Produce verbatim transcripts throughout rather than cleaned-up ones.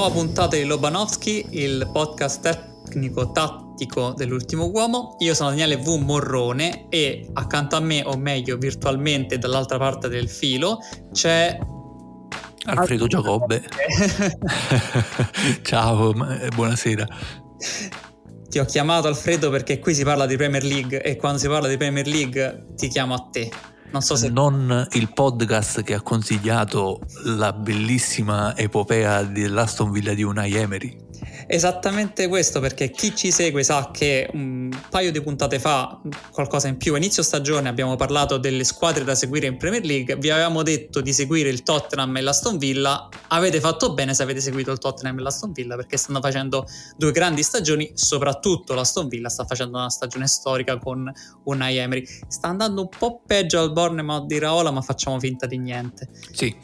Nuova puntata di Lobanovsky, il podcast tecnico-tattico dell'ultimo uomo. Io sono Daniele V. Morrone e accanto a me, o meglio virtualmente dall'altra parte del filo, c'è Alfredo Giacobbe. Ciao, buonasera. Ti ho chiamato Alfredo perché qui si parla di Premier League e quando si parla di Premier League ti chiamo a te. Non so se... Non il podcast che ha consigliato la bellissima epopea dell'Aston Villa di Unai Emery. Esattamente questo, perché chi ci segue sa che un paio di puntate fa, qualcosa in più, a inizio stagione abbiamo parlato delle squadre da seguire in Premier League. Vi avevamo detto di seguire il Tottenham e l'Aston Villa. Avete fatto bene se avete seguito il Tottenham e l'Aston Villa, perché stanno facendo due grandi stagioni. Soprattutto l'Aston Villa sta facendo una stagione storica con Unai Emery. Sta andando un po' peggio al Bournemouth di Raiola, ma facciamo finta di niente. Sì.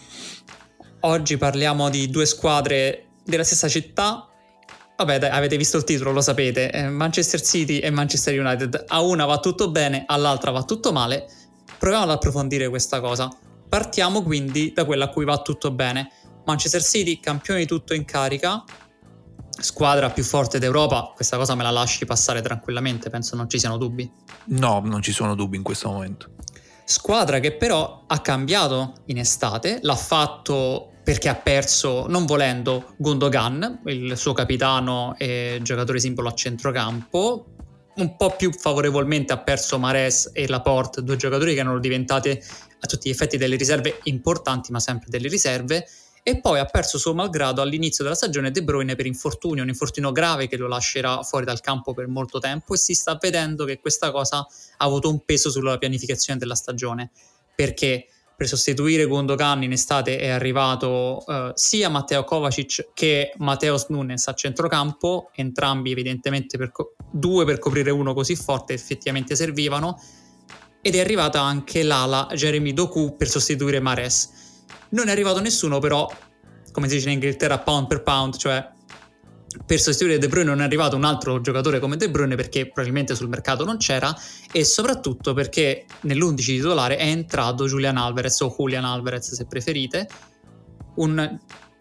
Oggi parliamo di due squadre della stessa città. Vabbè, dai, avete visto il titolo, lo sapete. eh, Manchester City e Manchester United. A una va tutto bene, all'altra va tutto male. Proviamo ad approfondire questa cosa. Partiamo quindi da quella a cui va tutto bene. Manchester City, campione di tutto in carica, squadra più forte d'Europa. Questa cosa me la lasci passare tranquillamente, penso non ci siano dubbi. No, non ci sono dubbi in questo momento. Squadra che però ha cambiato in estate, l'ha fatto perché ha perso, non volendo, Gundogan, il suo capitano e giocatore simbolo a centrocampo. Un po' più favorevolmente ha perso Mahrez e Laporte, due giocatori che erano diventati a tutti gli effetti delle riserve importanti, ma sempre delle riserve. E poi ha perso suo malgrado all'inizio della stagione De Bruyne per infortunio, un infortunio grave che lo lascerà fuori dal campo per molto tempo, e si sta vedendo che questa cosa ha avuto un peso sulla pianificazione della stagione, perché per sostituire Gundogan in estate è arrivato uh, sia Matteo Kovacic che Mateus Nunes a centrocampo, entrambi evidentemente per co- due per coprire uno così forte effettivamente servivano, ed è arrivata anche l'ala Jeremy Doku per sostituire Mahrez. Non è arrivato nessuno però, come si dice in Inghilterra, pound per pound, cioè per sostituire De Bruyne non è arrivato un altro giocatore come De Bruyne, perché probabilmente sul mercato non c'era, e soprattutto perché nell'undici titolare è entrato Julian Alvarez, o Julian Alvarez se preferite, un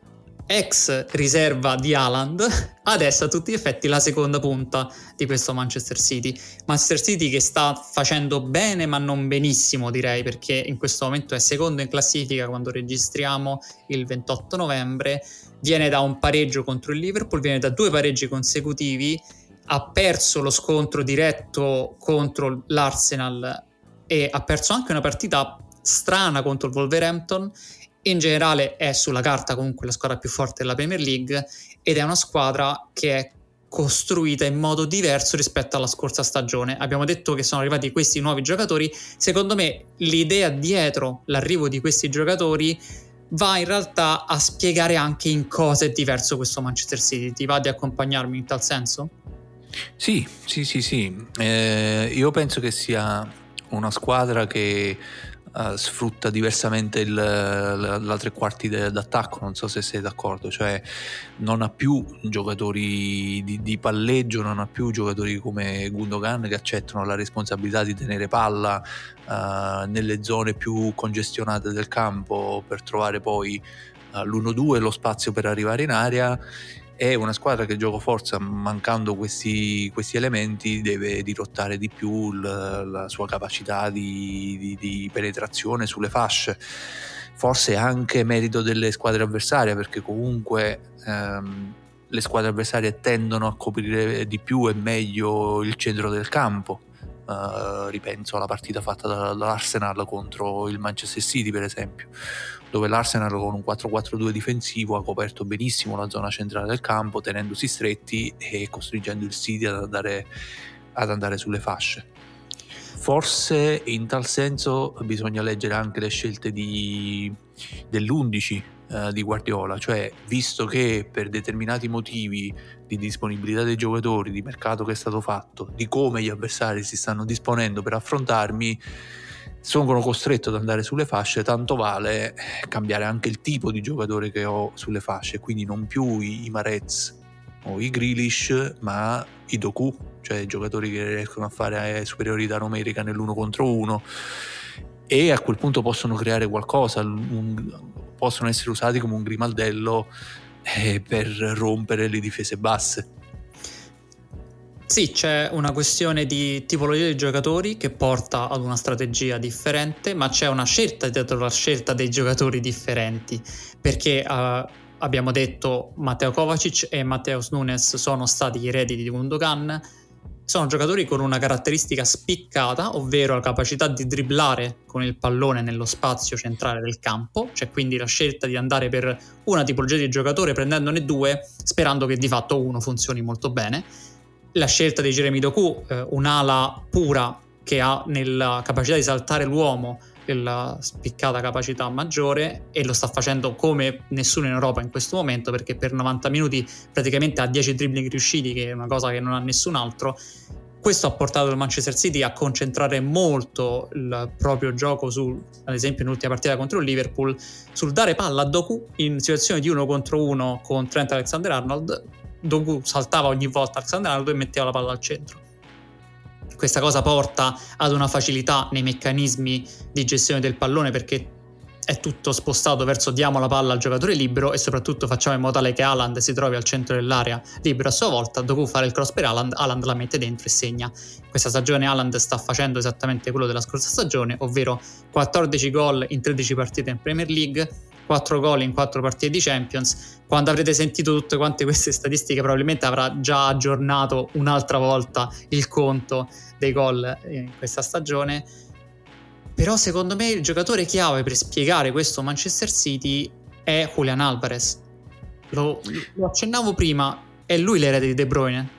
ex riserva di Haaland, adesso a tutti gli effetti la seconda punta di questo Manchester City. Manchester City che sta facendo bene ma non benissimo, direi, perché in questo momento è secondo in classifica quando registriamo il ventotto novembre, viene da un pareggio contro il Liverpool, viene da due pareggi consecutivi, ha perso lo scontro diretto contro l'Arsenal e ha perso anche una partita strana contro il Wolverhampton. In generale è sulla carta comunque la squadra più forte della Premier League, ed è una squadra che è costruita in modo diverso rispetto alla scorsa stagione. Abbiamo detto che sono arrivati questi nuovi giocatori. Secondo me l'idea dietro l'arrivo di questi giocatori va in realtà a spiegare anche in cosa è diverso questo Manchester City. Ti va di accompagnarmi in tal senso? Sì, sì, sì, sì. Eh, io penso che sia una squadra che Uh, sfrutta diversamente il, la, la tre quarti de, d'attacco, non so se sei d'accordo, cioè non ha più giocatori di, di palleggio, non ha più giocatori come Gundogan che accettano la responsabilità di tenere palla uh, nelle zone più congestionate del campo per trovare poi uh, l'uno due, lo spazio per arrivare in area. È una squadra che gioco forza, mancando questi, questi elementi, deve dirottare di più la, la sua capacità di, di, di penetrazione sulle fasce. Forse anche merito delle squadre avversarie, perché comunque ehm, le squadre avversarie tendono a coprire di più e meglio il centro del campo. Uh, ripenso alla partita fatta dall'Arsenal contro il Manchester City, per esempio, dove l'Arsenal con un quattro quattro due difensivo ha coperto benissimo la zona centrale del campo, tenendosi stretti e costringendo il City ad andare, ad andare sulle fasce. Forse in tal senso bisogna leggere anche le scelte di, dell'undici eh, di Guardiola, cioè visto che per determinati motivi di disponibilità dei giocatori, di mercato che è stato fatto, di come gli avversari si stanno disponendo per affrontarmi, sono costretto ad andare sulle fasce, tanto vale cambiare anche il tipo di giocatore che ho sulle fasce, quindi non più i, i Mahrez o i Grealish, ma i Doku, cioè giocatori che riescono a fare superiorità numerica nell'uno contro uno, e a quel punto possono creare qualcosa, un, possono essere usati come un grimaldello eh, per rompere le difese basse. Sì, c'è una questione di tipologia di giocatori che porta ad una strategia differente, ma c'è una scelta dietro la scelta dei giocatori differenti, perché uh, abbiamo detto Mateo Kovacic e Mateus Nunes sono stati i eredi di Gundogan, sono giocatori con una caratteristica spiccata, ovvero la capacità di dribblare con il pallone nello spazio centrale del campo, cioè quindi la scelta di andare per una tipologia di giocatore prendendone due, sperando che di fatto uno funzioni molto bene. La scelta di Jeremy Doku, eh, un'ala pura che ha nella capacità di saltare l'uomo la spiccata capacità maggiore, e lo sta facendo come nessuno in Europa in questo momento, perché per novanta minuti praticamente ha dieci dribbling riusciti, che è una cosa che non ha nessun altro. Questo ha portato il Manchester City a concentrare molto il proprio gioco su, ad esempio nell'ultima partita contro il Liverpool, sul dare palla a Doku in situazione di uno contro uno con Trent Alexander-Arnold. Doku saltava ogni volta Alexander-Arnold e metteva la palla al centro. Questa cosa porta ad una facilità nei meccanismi di gestione del pallone, perché è tutto spostato verso diamo la palla al giocatore libero, e soprattutto facciamo in modo tale che Haaland si trovi al centro dell'area libero a sua volta. Dopo fare il cross per Haaland, Haaland la mette dentro e segna. Questa stagione Haaland sta facendo esattamente quello della scorsa stagione, ovvero quattordici gol in tredici partite in Premier League, quattro gol in quattro partite di Champions. Quando avrete sentito tutte quante queste statistiche probabilmente avrà già aggiornato un'altra volta il conto dei gol in questa stagione. Però secondo me il giocatore chiave per spiegare questo Manchester City è Julian Alvarez. Lo, lo accennavo prima, è lui l'erede di De Bruyne?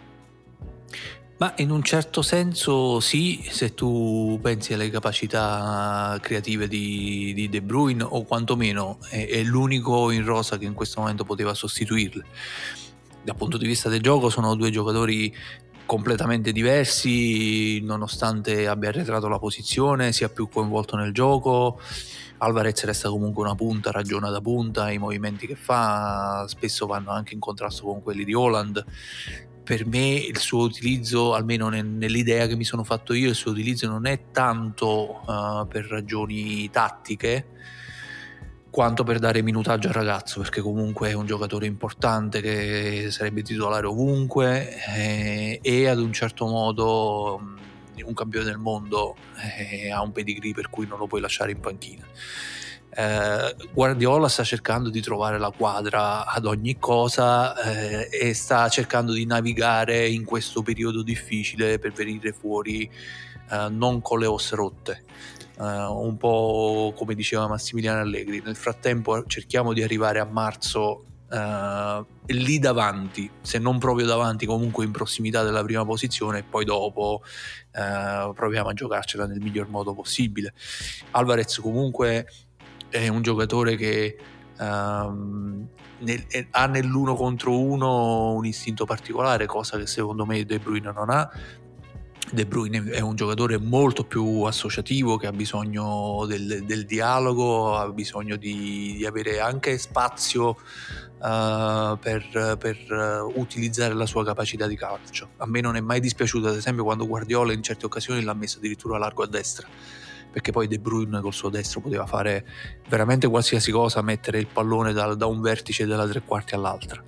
Ma in un certo senso sì, se tu pensi alle capacità creative di, di De Bruyne, o quantomeno è, è l'unico in rosa che in questo momento poteva sostituirle. Dal punto di vista del gioco sono due giocatori completamente diversi, nonostante abbia arretrato la posizione, sia più coinvolto nel gioco. Alvarez resta comunque una punta, ragiona da punta, i movimenti che fa spesso vanno anche in contrasto con quelli di Haaland. Per me il suo utilizzo, almeno nell'idea che mi sono fatto io, il suo utilizzo non è tanto uh, per ragioni tattiche quanto per dare minutaggio al ragazzo, perché comunque è un giocatore importante che sarebbe titolare ovunque, eh, e ad un certo modo un campione del mondo eh, ha un pedigree per cui non lo puoi lasciare in panchina. Eh, Guardiola sta cercando di trovare la quadra ad ogni cosa eh, e sta cercando di navigare in questo periodo difficile per venire fuori eh, non con le ossa rotte. Uh, un po' come diceva Massimiliano Allegri. Nel frattempo cerchiamo di arrivare a marzo uh, lì davanti, se non proprio davanti, comunque in prossimità della prima posizione, e poi dopo uh, proviamo a giocarcela nel miglior modo possibile. Alvarez comunque è un giocatore che um, nel, ha nell'uno contro uno un istinto particolare, cosa che secondo me De Bruyne non ha. De Bruyne è un giocatore molto più associativo, che ha bisogno del, del dialogo, ha bisogno di, di avere anche spazio uh, per, per uh, utilizzare la sua capacità di calcio. A me non è mai dispiaciuto, ad esempio, quando Guardiola in certe occasioni l'ha messo addirittura largo a destra, perché poi De Bruyne col suo destro poteva fare veramente qualsiasi cosa, mettere il pallone da, da un vertice della tre quarti all'altra.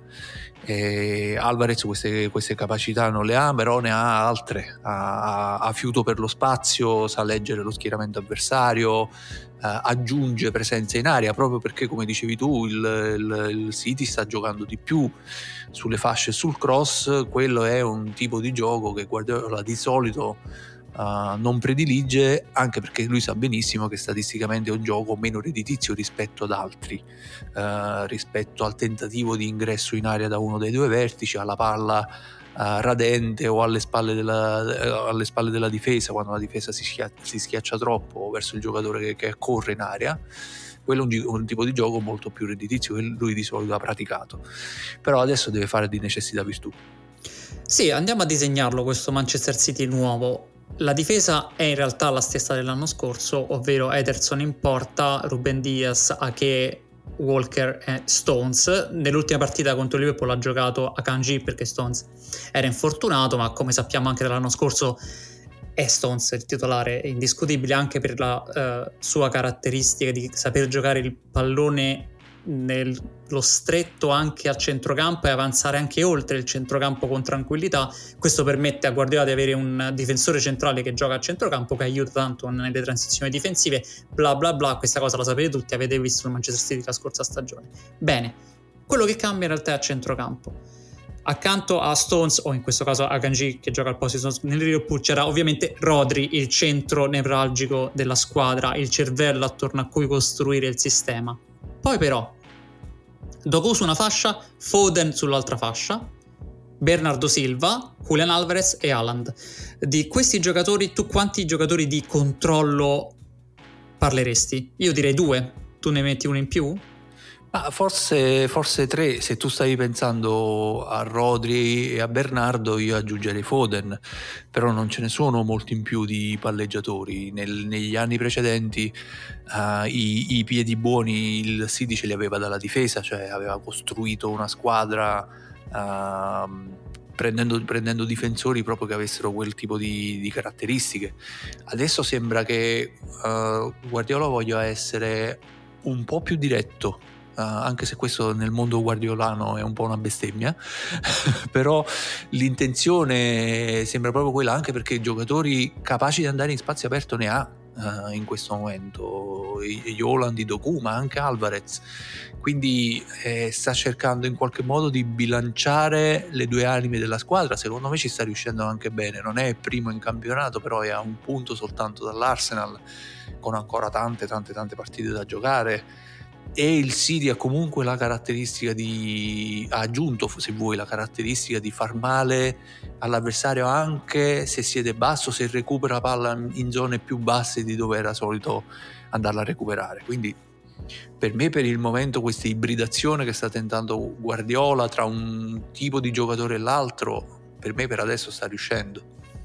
E Alvarez queste, queste capacità non le ha, però ne ha altre. Ha, ha fiuto per lo spazio, sa leggere lo schieramento avversario, eh, aggiunge presenza in area, proprio perché, come dicevi tu, il, il, il City sta giocando di più sulle fasce e sul cross. Quello è un tipo di gioco che Guardiola di solito Uh, non predilige, anche perché lui sa benissimo che statisticamente è un gioco meno redditizio rispetto ad altri, uh, rispetto al tentativo di ingresso in area da uno dei due vertici, alla palla uh, radente o alle spalle della, uh, alle spalle della difesa, quando la difesa si, schia- si schiaccia troppo verso il giocatore che, che corre in area. Quello è un, un tipo di gioco molto più redditizio che lui di solito ha praticato, però adesso deve fare di necessità virtù. Sì, andiamo a disegnarlo questo Manchester City nuovo. La difesa è in realtà la stessa dell'anno scorso, ovvero Ederson in porta, Ruben Dias, Ake, Walker e Stones. Nell'ultima partita contro il Liverpool ha giocato Akanji perché Stones era infortunato, ma come sappiamo anche dall'anno scorso è Stones il titolare indiscutibile, anche per la uh, sua caratteristica di saper giocare il pallone nello stretto anche al centrocampo e avanzare anche oltre il centrocampo con tranquillità. Questo permette a Guardiola di avere un difensore centrale che gioca a centrocampo, che aiuta tanto nelle transizioni difensive, bla bla bla. Questa cosa la sapete tutti, avete visto il Manchester City la scorsa stagione. Bene, quello che cambia in realtà è a centrocampo. Accanto a Stones, o in questo caso a Akanji che gioca al posto di Stones nel Liverpool, c'era ovviamente Rodri, il centro nevralgico della squadra, il cervello attorno a cui costruire il sistema. Poi però Doku su una fascia, Foden sull'altra fascia, Bernardo Silva, Julian Alvarez e Haaland. Di questi giocatori, tu quanti giocatori di controllo parleresti? Io direi due, tu ne metti uno in più? Ma forse, forse tre, se tu stavi pensando a Rodri e a Bernardo io aggiungerei Foden, però non ce ne sono molti in più di palleggiatori. Nel, negli anni precedenti uh, i, i piedi buoni il City ce li aveva dalla difesa, cioè aveva costruito una squadra uh, prendendo, prendendo difensori proprio che avessero quel tipo di, di caratteristiche. Adesso sembra che uh, Guardiola voglia essere un po' più diretto. Uh, anche se questo nel mondo guardiolano è un po' una bestemmia però l'intenzione sembra proprio quella, anche perché giocatori capaci di andare in spazio aperto ne ha uh, in questo momento, gli Haaland, i Doku, ma anche Alvarez, quindi eh, sta cercando in qualche modo di bilanciare le due anime della squadra. Secondo me ci sta riuscendo anche bene, non è primo in campionato, però è a un punto soltanto dall'Arsenal, con ancora tante tante tante partite da giocare. E il City ha comunque la caratteristica di ha aggiunto, se vuoi, la caratteristica di far male all'avversario anche se siede basso, se recupera palla in zone più basse di dove era solito andarla a recuperare. Quindi per me, per il momento, questa ibridazione che sta tentando Guardiola tra un tipo di giocatore e l'altro, per me per adesso sta riuscendo.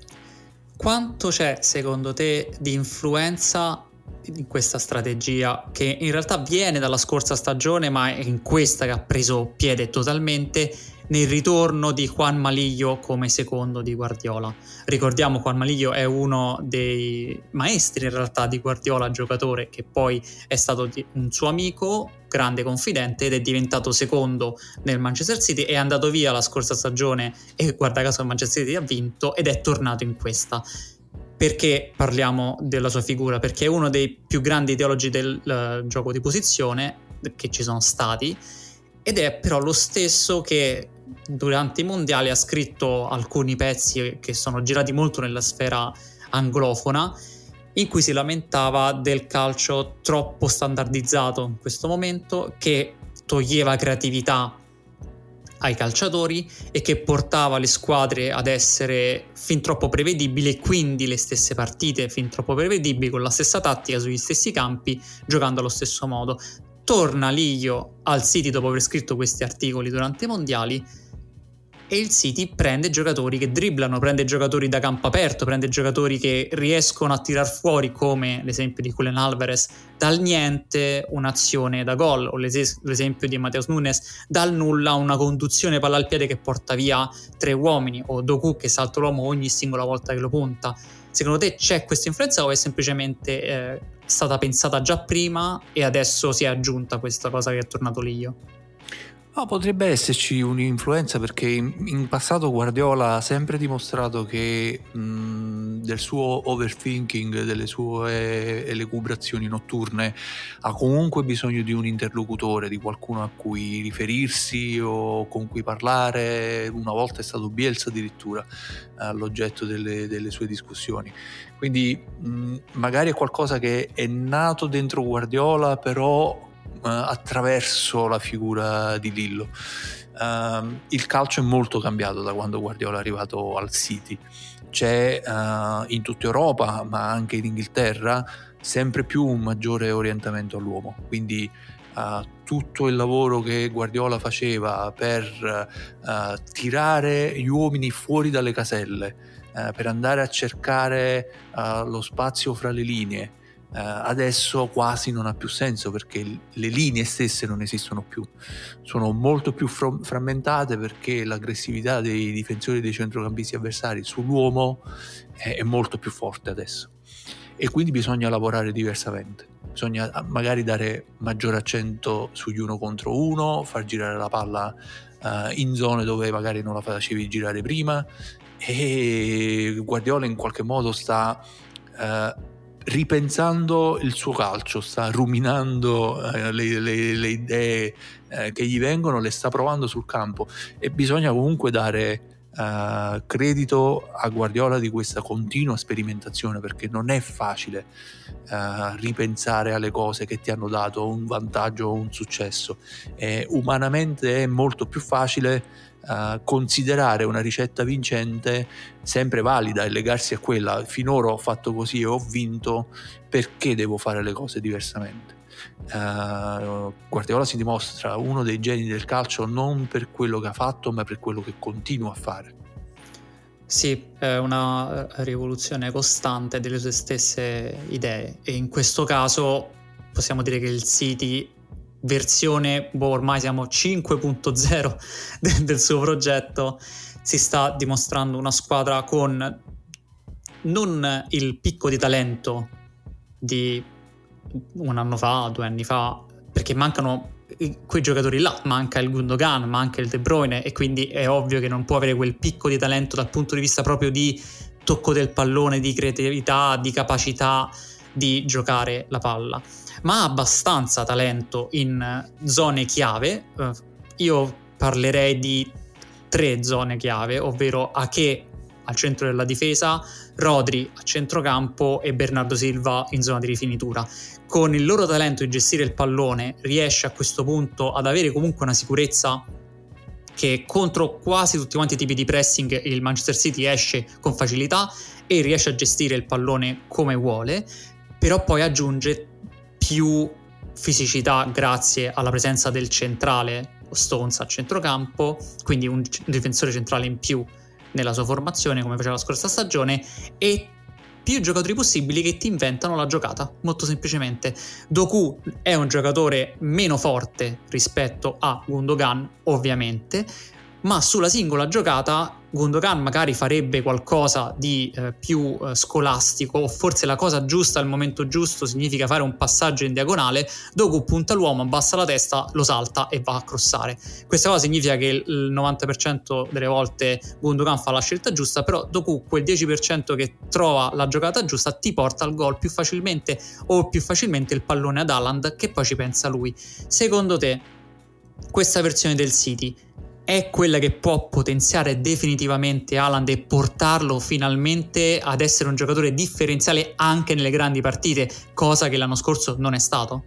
Quanto c'è secondo te di influenza in questa strategia, che in realtà viene dalla scorsa stagione ma è in questa che ha preso piede totalmente, nel ritorno di Juan Malillo come secondo di Guardiola? Ricordiamo, Juan Malillo è uno dei maestri in realtà di Guardiola, giocatore che poi è stato un suo amico, grande confidente, ed è diventato secondo nel Manchester City, è andato via la scorsa stagione e guarda caso il Manchester City ha vinto ed è tornato in questa. Perché parliamo della sua figura? Perché è uno dei più grandi ideologi del uh, gioco di posizione che ci sono stati, ed è però lo stesso che durante i mondiali ha scritto alcuni pezzi che sono girati molto nella sfera anglofona, in cui si lamentava del calcio troppo standardizzato in questo momento, che toglieva creatività ai calciatori e che portava le squadre ad essere fin troppo prevedibili, e quindi le stesse partite fin troppo prevedibili, con la stessa tattica sugli stessi campi, giocando allo stesso modo. Torna Lillo al City dopo aver scritto questi articoli durante i mondiali e il City prende giocatori che dribblano, prende giocatori da campo aperto, prende giocatori che riescono a tirar fuori, come l'esempio di Julian Alvarez, dal niente un'azione da gol, o l'es- l'esempio di Matheus Nunes, dal nulla una conduzione palla al piede che porta via tre uomini, o Doku che salta l'uomo ogni singola volta che lo punta. Secondo te c'è questa influenza o è semplicemente eh, stata pensata già prima e adesso si è aggiunta questa cosa che è tornato Lillo? No, potrebbe esserci un'influenza, perché in, in passato Guardiola ha sempre dimostrato che mh, del suo overthinking, delle sue elucubrazioni notturne, ha comunque bisogno di un interlocutore, di qualcuno a cui riferirsi o con cui parlare. Una volta è stato Bielsa addirittura all'oggetto delle, delle sue discussioni. Quindi mh, magari è qualcosa che è nato dentro Guardiola, però Uh, attraverso la figura di Lillo. Uh, il calcio è molto cambiato da quando Guardiola è arrivato al City. C'è uh, in tutta Europa, ma anche in Inghilterra, sempre più un maggiore orientamento all'uomo. Quindi uh, tutto il lavoro che Guardiola faceva per uh, tirare gli uomini fuori dalle caselle, uh, per andare a cercare uh, lo spazio fra le linee, Uh, adesso quasi non ha più senso, perché le linee stesse non esistono più, sono molto più fr- frammentate, perché l'aggressività dei difensori e dei centrocampisti avversari sull'uomo è, è molto più forte adesso, e quindi bisogna lavorare diversamente. bisogna magari dare maggiore accento sugli uno contro uno, far girare la palla uh, in zone dove magari non la facevi girare prima, e Guardiola in qualche modo sta uh, ripensando il suo calcio, sta ruminando uh, le, le, le idee uh, che gli vengono, le sta provando sul campo, e bisogna comunque dare Uh, credito a Guardiola di questa continua sperimentazione, perché non è facile uh, ripensare alle cose che ti hanno dato un vantaggio o un successo. E umanamente è molto più facile uh, considerare una ricetta vincente sempre valida e legarsi a quella. Finora ho fatto così e ho vinto, perché devo fare le cose diversamente? Uh, Guardiola si dimostra uno dei geni del calcio non per quello che ha fatto, ma per quello che continua a fare. Sì, è una rivoluzione costante delle sue stesse idee, e in questo caso possiamo dire che il City versione, boh, ormai siamo cinque punto zero de- del suo progetto, si sta dimostrando una squadra con non il picco di talento di un anno fa, due anni fa, perché mancano quei giocatori là, manca il Gundogan, manca il De Bruyne, e quindi è ovvio che non può avere quel picco di talento dal punto di vista proprio di tocco del pallone, di creatività, di capacità di giocare la palla, ma ha abbastanza talento in zone chiave. Io parlerei di tre zone chiave, ovvero Ake al centro della difesa, Rodri a centrocampo e Bernardo Silva in zona di rifinitura. Con il loro talento di gestire il pallone riesce a questo punto ad avere comunque una sicurezza che contro quasi tutti quanti i tipi di pressing il Manchester City esce con facilità e riesce a gestire il pallone come vuole, però poi aggiunge più fisicità grazie alla presenza del centrale Stones a centrocampo, quindi un difensore centrale in più nella sua formazione come faceva la scorsa stagione, e più giocatori possibili che ti inventano la giocata, molto semplicemente. Doku è un giocatore meno forte rispetto a Gundogan, ovviamente, ma sulla singola giocata Gundogan magari farebbe qualcosa di eh, più eh, scolastico, o forse la cosa giusta al momento giusto significa fare un passaggio in diagonale. Doku punta l'uomo, abbassa la testa, lo salta e va a crossare. Questa cosa significa che il novanta per cento delle volte Gundogan fa la scelta giusta, però Doku quel dieci per cento che trova la giocata giusta ti porta al gol più facilmente, o più facilmente il pallone ad Haaland, che poi ci pensa lui. Secondo te questa versione del City è quella che può potenziare definitivamente Haaland e portarlo finalmente ad essere un giocatore differenziale anche nelle grandi partite, cosa che l'anno scorso non è stato?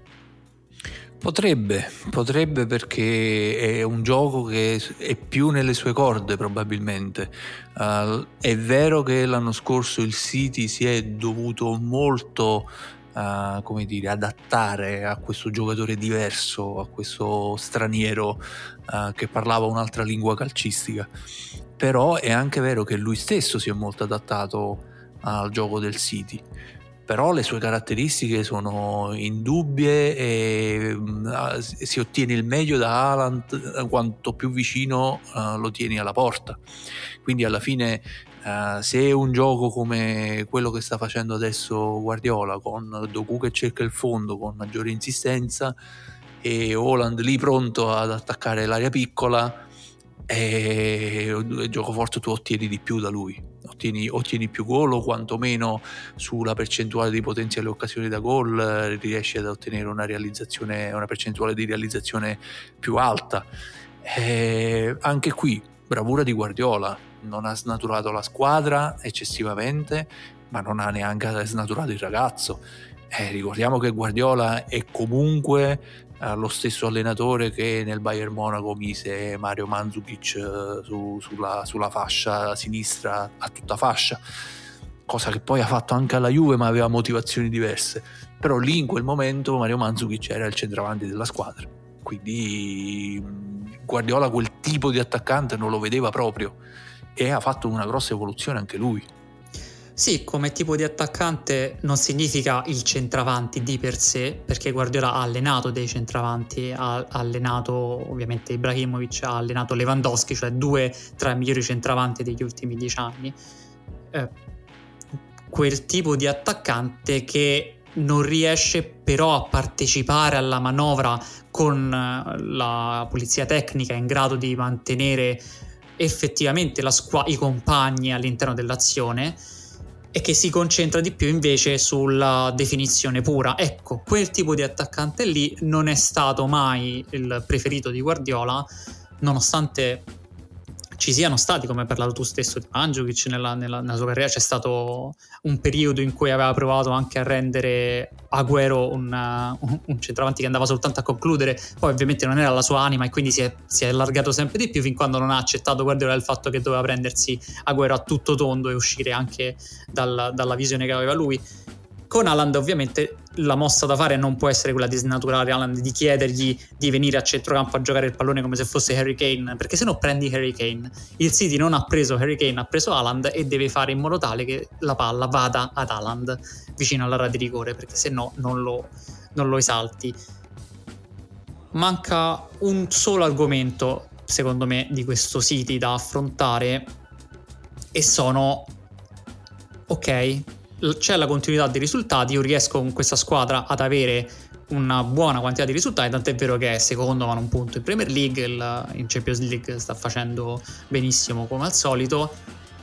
Potrebbe, potrebbe perché è un gioco che è più nelle sue corde probabilmente. Uh, è vero che l'anno scorso il City si è dovuto molto Uh, come dire, adattare a questo giocatore diverso, a questo straniero uh, che parlava un'altra lingua calcistica, però è anche vero che lui stesso si è molto adattato al gioco del City. Però le sue caratteristiche sono indubbie e uh, si ottiene il meglio da Haaland quanto più vicino uh, lo tieni alla porta. Quindi alla fine Uh, se un gioco come quello che sta facendo adesso Guardiola, con Doku che cerca il fondo con maggiore insistenza e Haaland lì pronto ad attaccare l'area piccola, e il gioco forte tu ottieni di più da lui, ottieni, ottieni più gol, o quantomeno sulla percentuale di potenziali occasioni da gol riesci ad ottenere una realizzazione, una percentuale di realizzazione più alta. E anche qui bravura di Guardiola, non ha snaturato la squadra eccessivamente, ma non ha neanche snaturato il ragazzo. Eh, ricordiamo che Guardiola è comunque eh, lo stesso allenatore che nel Bayern Monaco mise Mario Mandzukic eh, su, sulla, sulla fascia sinistra a tutta fascia, cosa che poi ha fatto anche alla Juve, ma aveva motivazioni diverse. Però lì in quel momento Mario Mandzukic era il centravanti della squadra, quindi Guardiola quel tipo di attaccante non lo vedeva proprio, e ha fatto una grossa evoluzione anche lui. Sì, come tipo di attaccante non significa il centravanti di per sé, perché Guardiola ha allenato dei centravanti, ha allenato ovviamente Ibrahimovic, ha allenato Lewandowski, cioè due tra i migliori centravanti degli ultimi dieci anni. Eh, quel tipo di attaccante che non riesce però a partecipare alla manovra con la polizia tecnica in grado di mantenere effettivamente la squa- i compagni all'interno dell'azione, e che si concentra di più invece sulla definizione pura. Ecco, quel tipo di attaccante lì non è stato mai il preferito di Guardiola, nonostante ci siano stati, come hai parlato tu stesso di Mandzukic nella, nella, nella sua carriera. C'è stato un periodo in cui aveva provato anche a rendere Agüero un, un, un centravanti che andava soltanto a concludere, poi ovviamente non era la sua anima e quindi si è, si è allargato sempre di più, fin quando non ha accettato Guardiola il fatto che doveva prendersi Agüero a tutto tondo e uscire anche dal, dalla visione che aveva lui. Con Haaland ovviamente la mossa da fare non può essere quella di snaturare Haaland, di chiedergli di venire a centrocampo a giocare il pallone come se fosse Harry Kane, perché se no prendi Harry Kane. Il City non ha preso Harry Kane, ha preso Haaland, e deve fare in modo tale che la palla vada ad Haaland vicino alla rete di rigore, perché se no non lo, non lo esalti. Manca un solo argomento, secondo me, di questo City da affrontare, e sono ok, c'è la continuità dei risultati, io riesco con questa squadra ad avere una buona quantità di risultati, tant'è vero che è secondo ma non punto in Premier League, il, in Champions League sta facendo benissimo come al solito,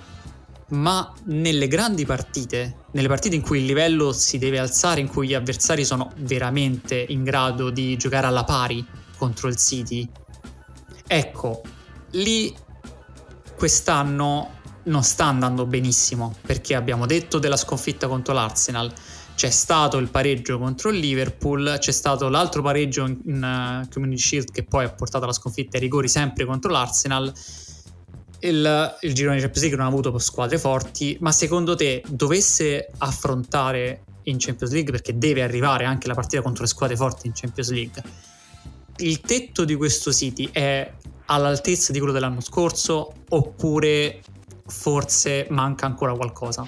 ma nelle grandi partite, nelle partite in cui il livello si deve alzare, in cui gli avversari sono veramente in grado di giocare alla pari contro il City, ecco, lì quest'anno non sta andando benissimo, perché abbiamo detto della sconfitta contro l'Arsenal, c'è stato il pareggio contro il Liverpool, c'è stato l'altro pareggio in, in uh, Community Shield che poi ha portato alla sconfitta ai rigori sempre contro l'Arsenal. Il, il girone di Champions League non ha avuto squadre forti, ma secondo te dovesse affrontare in Champions League, perché deve arrivare anche la partita contro le squadre forti in Champions League, il tetto di questo City è all'altezza di quello dell'anno scorso, oppure forse manca ancora qualcosa?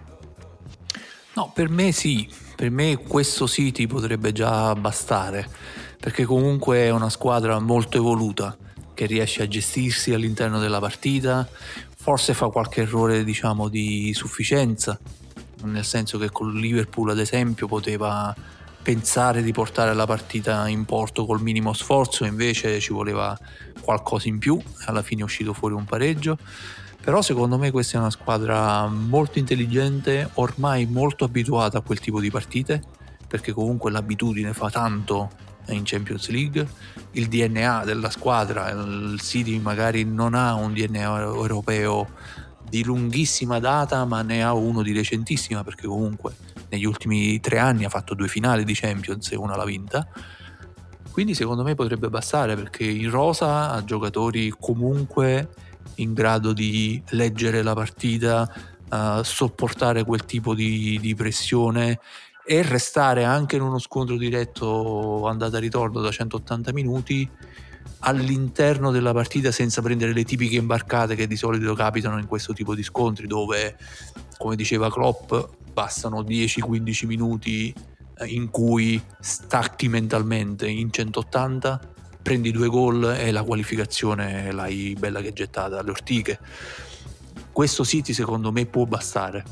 No, per me sì, per me questo City potrebbe già bastare, perché comunque è una squadra molto evoluta che riesce a gestirsi all'interno della partita, forse fa qualche errore diciamo di sufficienza, nel senso che con Liverpool ad esempio poteva pensare di portare la partita in porto col minimo sforzo, invece ci voleva qualcosa in più, alla fine è uscito fuori un pareggio. Però secondo me questa è una squadra molto intelligente, ormai molto abituata a quel tipo di partite, perché comunque l'abitudine fa tanto in Champions League. Il D N A della squadra, il City magari non ha un D N A europeo di lunghissima data, ma ne ha uno di recentissima, perché comunque negli ultimi tre anni ha fatto due finali di Champions e una l'ha vinta. Quindi secondo me potrebbe bastare, perché in rosa ha giocatori comunque in grado di leggere la partita, uh, sopportare quel tipo di, di pressione e restare anche in uno scontro diretto andata e ritorno da centottanta minuti all'interno della partita, senza prendere le tipiche imbarcate che di solito capitano in questo tipo di scontri, dove, come diceva Klopp, bastano dieci quindici minuti in cui stacchi mentalmente in centottanta, prendi due gol e la qualificazione l'hai bella che gettata alle ortiche. Questo City secondo me può bastare.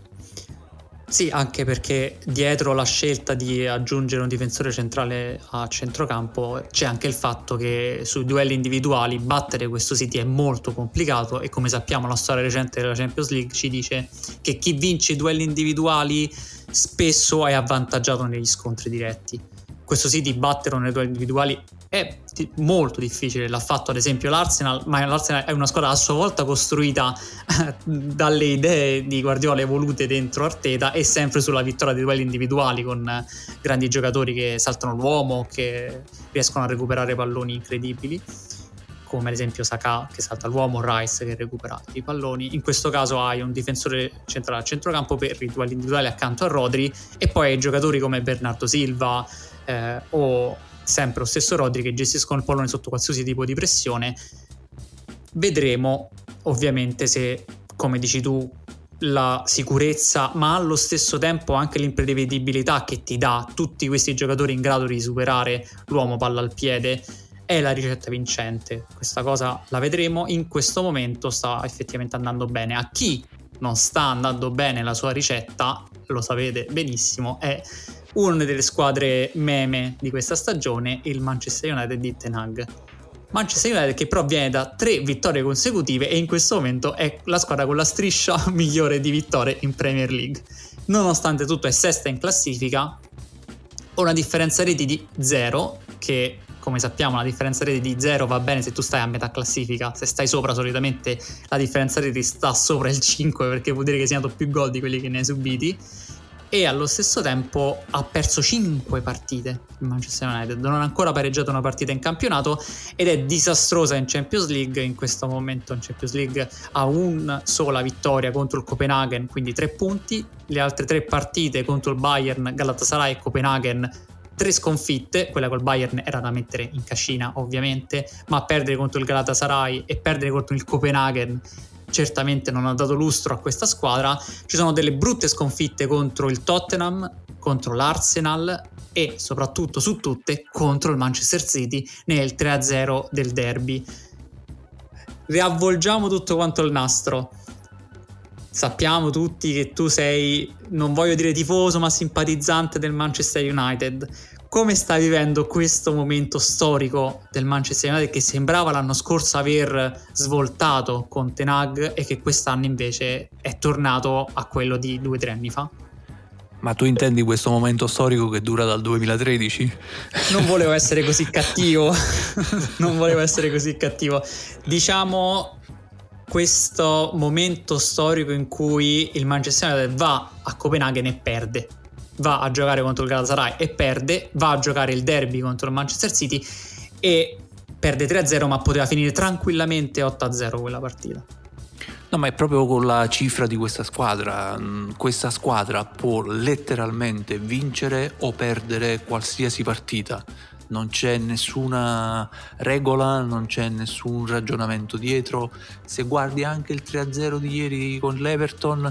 Sì, anche perché dietro la scelta di aggiungere un difensore centrale a centrocampo c'è anche il fatto che sui duelli individuali battere questo City è molto complicato, e come sappiamo la storia recente della Champions League ci dice che chi vince i duelli individuali spesso è avvantaggiato negli scontri diretti. Questo City batterlo nei duelli individuali è molto difficile, l'ha fatto ad esempio l'Arsenal, ma l'Arsenal è una squadra a sua volta costruita dalle idee di Guardiola evolute dentro Arteta, e sempre sulla vittoria dei duelli individuali, con grandi giocatori che saltano l'uomo, che riescono a recuperare palloni incredibili, come ad esempio Saka che salta l'uomo, Rice che recupera i palloni. In questo caso hai un difensore centrale a centrocampo per i duelli individuali accanto a Rodri, e poi hai giocatori come Bernardo Silva eh, o sempre lo stesso Rodri che gestiscono il pallone sotto qualsiasi tipo di pressione. Vedremo ovviamente se, come dici tu, la sicurezza ma allo stesso tempo anche l'imprevedibilità che ti dà tutti questi giocatori in grado di superare l'uomo palla al piede è la ricetta vincente. Questa cosa la vedremo. In questo momento sta effettivamente andando bene. A chi non sta andando bene la sua ricetta, lo sapete benissimo, è una delle squadre meme di questa stagione, il Manchester United di Ten Hag. Manchester United che però viene da tre vittorie consecutive e in questo momento è la squadra con la striscia migliore di vittorie in Premier League. Nonostante tutto è sesta in classifica, ha una differenza reti di zero, che come sappiamo la differenza reti di zero va bene se tu stai a metà classifica. Se stai sopra solitamente la differenza reti sta sopra il cinque, perché vuol dire che hai segnato più gol di quelli che ne hai subiti. E allo stesso tempo ha perso cinque partite il Manchester United, non ha ancora pareggiato una partita in campionato ed è disastrosa in Champions League. In questo momento in Champions League ha una sola vittoria contro il Copenaghen, quindi tre punti. Le altre tre partite contro il Bayern, Galatasaray e Copenaghen, tre sconfitte. Quella col Bayern era da mettere in cascina ovviamente, ma perdere contro il Galatasaray e perdere contro il Copenaghen certamente non ha dato lustro a questa squadra. Ci sono delle brutte sconfitte contro il Tottenham, contro l'Arsenal e soprattutto su tutte contro il Manchester City nel tre a zero del derby. Riavvolgiamo tutto quanto il nastro. Sappiamo tutti che tu sei, non voglio dire tifoso, ma simpatizzante del Manchester United. Come stai vivendo questo momento storico del Manchester United che sembrava l'anno scorso aver svoltato con Ten Hag e che quest'anno invece è tornato a quello di due o tre anni fa? Ma tu intendi questo momento storico che dura dal duemilatredici? Non volevo essere così cattivo, non volevo essere così cattivo. Diciamo questo momento storico in cui il Manchester United va a Copenaghen e perde. Va a giocare contro il Galatasaray e perde, va a giocare il derby contro il Manchester City e perde tre a zero, ma poteva finire tranquillamente otto a zero quella partita. No, ma è proprio con la cifra di questa squadra. Questa squadra può letteralmente vincere o perdere qualsiasi partita. Non c'è nessuna regola, non c'è nessun ragionamento dietro. Se guardi anche il tre a zero di ieri con l'Everton,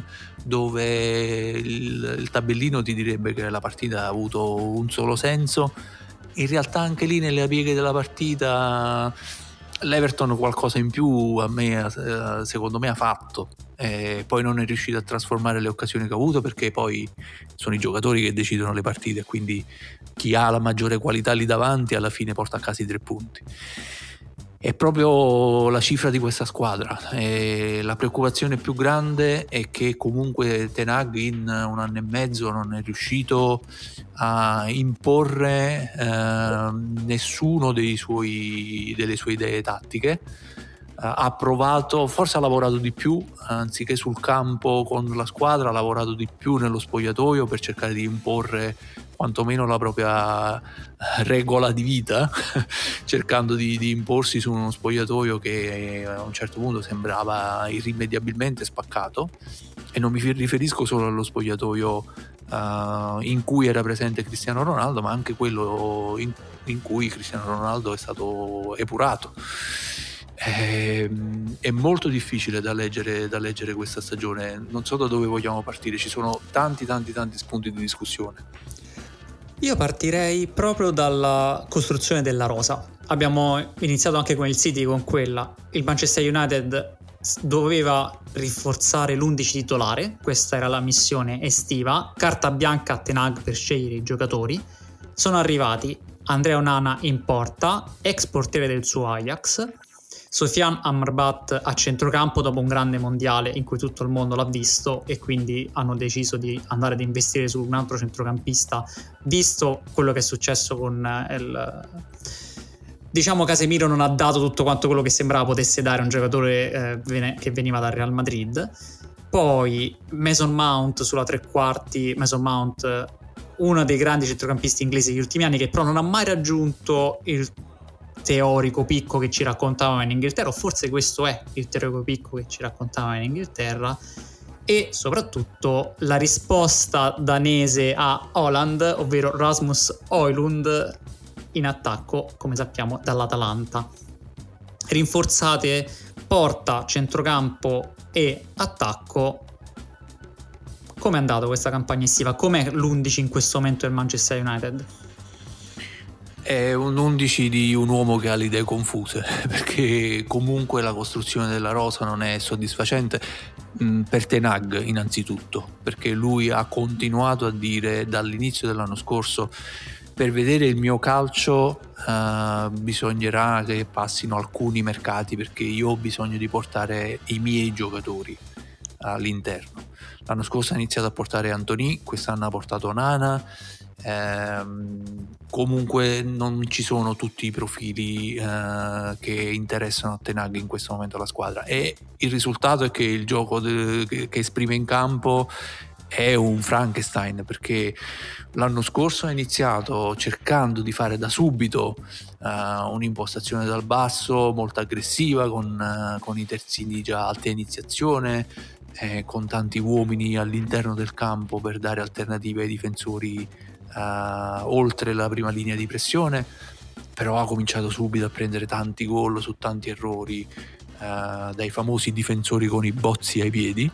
dove il, il tabellino ti direbbe che la partita ha avuto un solo senso, in realtà anche lì nelle pieghe della partita l'Everton qualcosa in più a me, secondo me, ha fatto. E poi non è riuscito a trasformare le occasioni che ha avuto, perché poi sono i giocatori che decidono le partite, quindi chi ha la maggiore qualità lì davanti alla fine porta a casa i tre punti. È proprio la cifra di questa squadra. E la preoccupazione più grande è che comunque Ten Hag in un anno e mezzo non è riuscito a imporre eh, nessuno dei suoi, delle sue idee tattiche. Ha provato, forse ha lavorato di più, anziché sul campo con la squadra, ha lavorato di più nello spogliatoio per cercare di imporre quantomeno la propria regola di vita, cercando di, di imporsi su uno spogliatoio che a un certo punto sembrava irrimediabilmente spaccato. E non mi riferisco solo allo spogliatoio uh, in cui era presente Cristiano Ronaldo, ma anche quello in, in cui Cristiano Ronaldo è stato epurato. È, è molto difficile da leggere, da leggere questa stagione. Non so da dove vogliamo partire, ci sono tanti tanti tanti spunti di discussione. Io partirei proprio dalla costruzione della rosa. Abbiamo iniziato anche con il City, con quella. Il Manchester United doveva rinforzare l'undici titolare, questa era la missione estiva, carta bianca a Ten Hag per scegliere i giocatori. Sono arrivati Andrea Onana in porta, ex portiere del suo Ajax, Sofiane Amrabat a centrocampo dopo un grande mondiale in cui tutto il mondo l'ha visto, e quindi hanno deciso di andare ad investire su un altro centrocampista, visto quello che è successo con il... Diciamo Casemiro non ha dato tutto quanto quello che sembrava potesse dare un giocatore eh, che veniva dal Real Madrid. Poi Mason Mount sulla tre quarti, Mason Mount uno dei grandi centrocampisti inglesi degli ultimi anni, che però non ha mai raggiunto il teorico picco che ci raccontavano in Inghilterra, o forse questo è il teorico picco che ci raccontavano in Inghilterra. E soprattutto la risposta danese a Haaland, ovvero Rasmus Højlund in attacco, come sappiamo, dall'Atalanta. Rinforzate porta, centrocampo e attacco. Come è andata questa campagna estiva? Com'è l'undici in questo momento del Manchester United? È un undici di un uomo che ha le idee confuse, perché comunque la costruzione della rosa non è soddisfacente mh, per Ten Hag innanzitutto, perché lui ha continuato a dire dall'inizio dell'anno scorso: per vedere il mio calcio uh, bisognerà che passino alcuni mercati, perché io ho bisogno di portare i miei giocatori all'interno. L'anno scorso ha iniziato a portare Antony, quest'anno ha portato Onana. Ehm, comunque non ci sono tutti i profili eh, che interessano a Ten Hag in questo momento la squadra, e il risultato è che il gioco de- che, che esprime in campo è un Frankenstein, perché l'anno scorso ha iniziato cercando di fare da subito uh, un'impostazione dal basso molto aggressiva con, uh, con i terzini già alta iniziazione, eh, con tanti uomini all'interno del campo per dare alternative ai difensori Uh, oltre la prima linea di pressione, però ha cominciato subito a prendere tanti gol su tanti errori, uh, dai famosi difensori con i bozzi ai piedi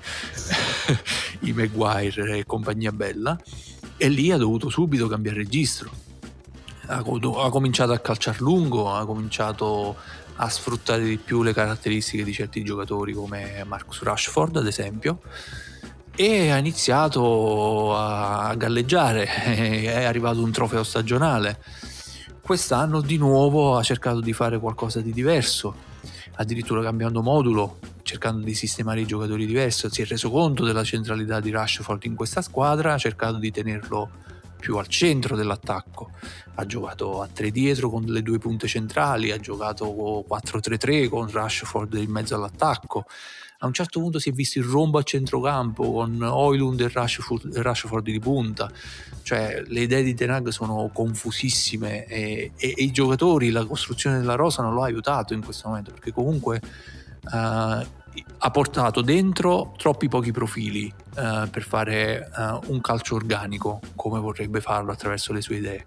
i Maguire e compagnia bella, e lì ha dovuto subito cambiare registro. Ha, ha cominciato a calciare lungo, ha cominciato a sfruttare di più le caratteristiche di certi giocatori come Marcus Rashford ad esempio, e ha iniziato a galleggiare. È arrivato un trofeo stagionale. Quest'anno di nuovo ha cercato di fare qualcosa di diverso, addirittura cambiando modulo, cercando di sistemare i giocatori diversi. Si è reso conto della centralità di Rashford in questa squadra, ha cercato di tenerlo più al centro dell'attacco. Ha giocato a tre dietro con le due punte centrali, ha giocato quattro tre tre con Rashford in mezzo all'attacco. A un certo punto si è visto il rombo a centrocampo con Højlund e Rashford, Rashford di punta. Cioè le idee di Ten Hag sono confusissime, e, e, e i giocatori, la costruzione della rosa non lo ha aiutato in questo momento, perché comunque uh, ha portato dentro troppi pochi profili uh, per fare uh, un calcio organico come vorrebbe farlo attraverso le sue idee.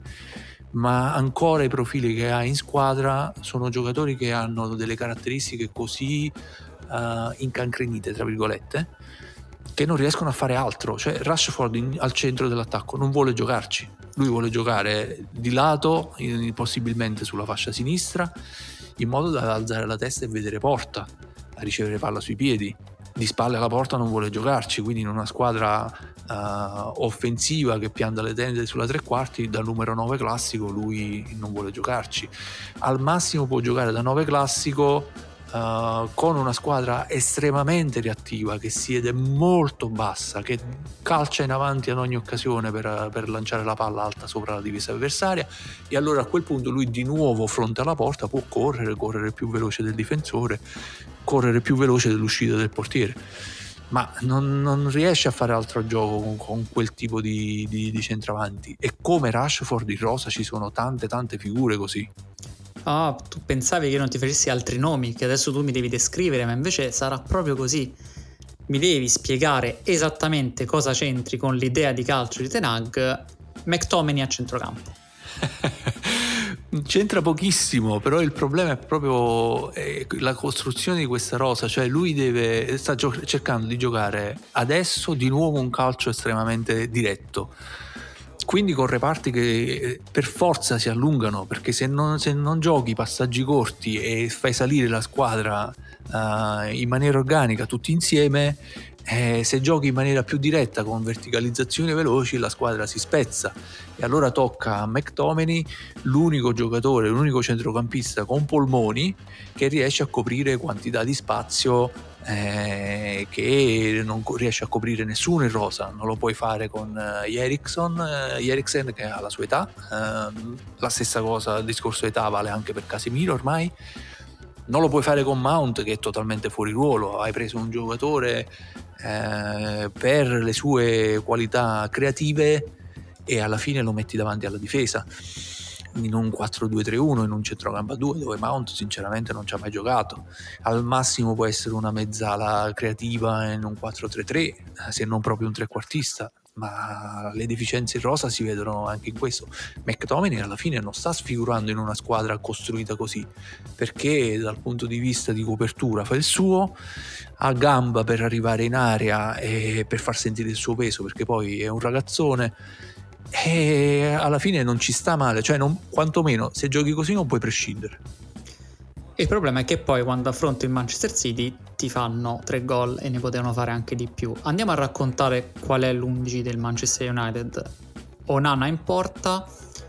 Ma ancora i profili che ha in squadra sono giocatori che hanno delle caratteristiche così Uh, incancrenite tra virgolette, che non riescono a fare altro. Cioè Rashford in, al centro dell'attacco non vuole giocarci, lui vuole giocare di lato, in, possibilmente sulla fascia sinistra, in modo da alzare la testa e vedere porta, a ricevere palla sui piedi. Di spalle alla porta non vuole giocarci, quindi in una squadra uh, offensiva che pianta le tende sulla tre quarti, da numero nove classico lui non vuole giocarci. Al massimo può giocare da nove classico Uh, con una squadra estremamente reattiva, che siede molto bassa, che calcia in avanti ad ogni occasione per, per lanciare la palla alta sopra la difesa avversaria, e allora a quel punto lui di nuovo fronte alla porta può correre, correre più veloce del difensore, correre più veloce dell'uscita del portiere, ma non, non riesce a fare altro gioco con, con quel tipo di, di, di centravanti. E come Rashford in rosa ci sono tante tante figure così. Ah, tu pensavi che io non ti facessi altri nomi, che adesso tu mi devi descrivere, ma invece sarà proprio così. Mi devi spiegare esattamente cosa c'entri con l'idea di calcio di Ten Hag McTominay a centrocampo. C'entra pochissimo, però il problema è proprio eh, la costruzione di questa rosa. Cioè lui deve sta gio- cercando di giocare adesso di nuovo un calcio estremamente diretto, quindi con reparti che per forza si allungano, perché se non, se non giochi passaggi corti e fai salire la squadra uh, in maniera organica tutti insieme, eh, se giochi in maniera più diretta con verticalizzazioni veloci la squadra si spezza, e allora tocca a McTominay, l'unico giocatore, l'unico centrocampista con polmoni che riesce a coprire quantità di spazio Eh, che non riesce a coprire nessuno in rosa. Non lo puoi fare con uh, Eriksen, uh, Eriksen che ha la sua età, uh, la stessa cosa, il discorso età vale anche per Casemiro ormai. Non lo puoi fare con Mount, che è totalmente fuori ruolo. Hai preso un giocatore eh, per le sue qualità creative e alla fine lo metti davanti alla difesa in un quattro due tre uno, in un centrocampo a due, dove Mount sinceramente non ci ha mai giocato. Al massimo può essere una mezzala creativa in un quattro tre tre, se non proprio un trequartista, ma le deficienze in rosa si vedono anche in questo. McTominay alla fine non sta sfigurando in una squadra costruita così, perché dal punto di vista di copertura fa il suo, ha gamba per arrivare in area e per far sentire il suo peso, perché poi è un ragazzone, e alla fine non ci sta male, cioè non, quantomeno se giochi così non puoi prescindere. Il problema è che poi quando affronti il Manchester City ti fanno tre gol e ne potevano fare anche di più. Andiamo a raccontare qual è l'undici del Manchester United. Onana in porta.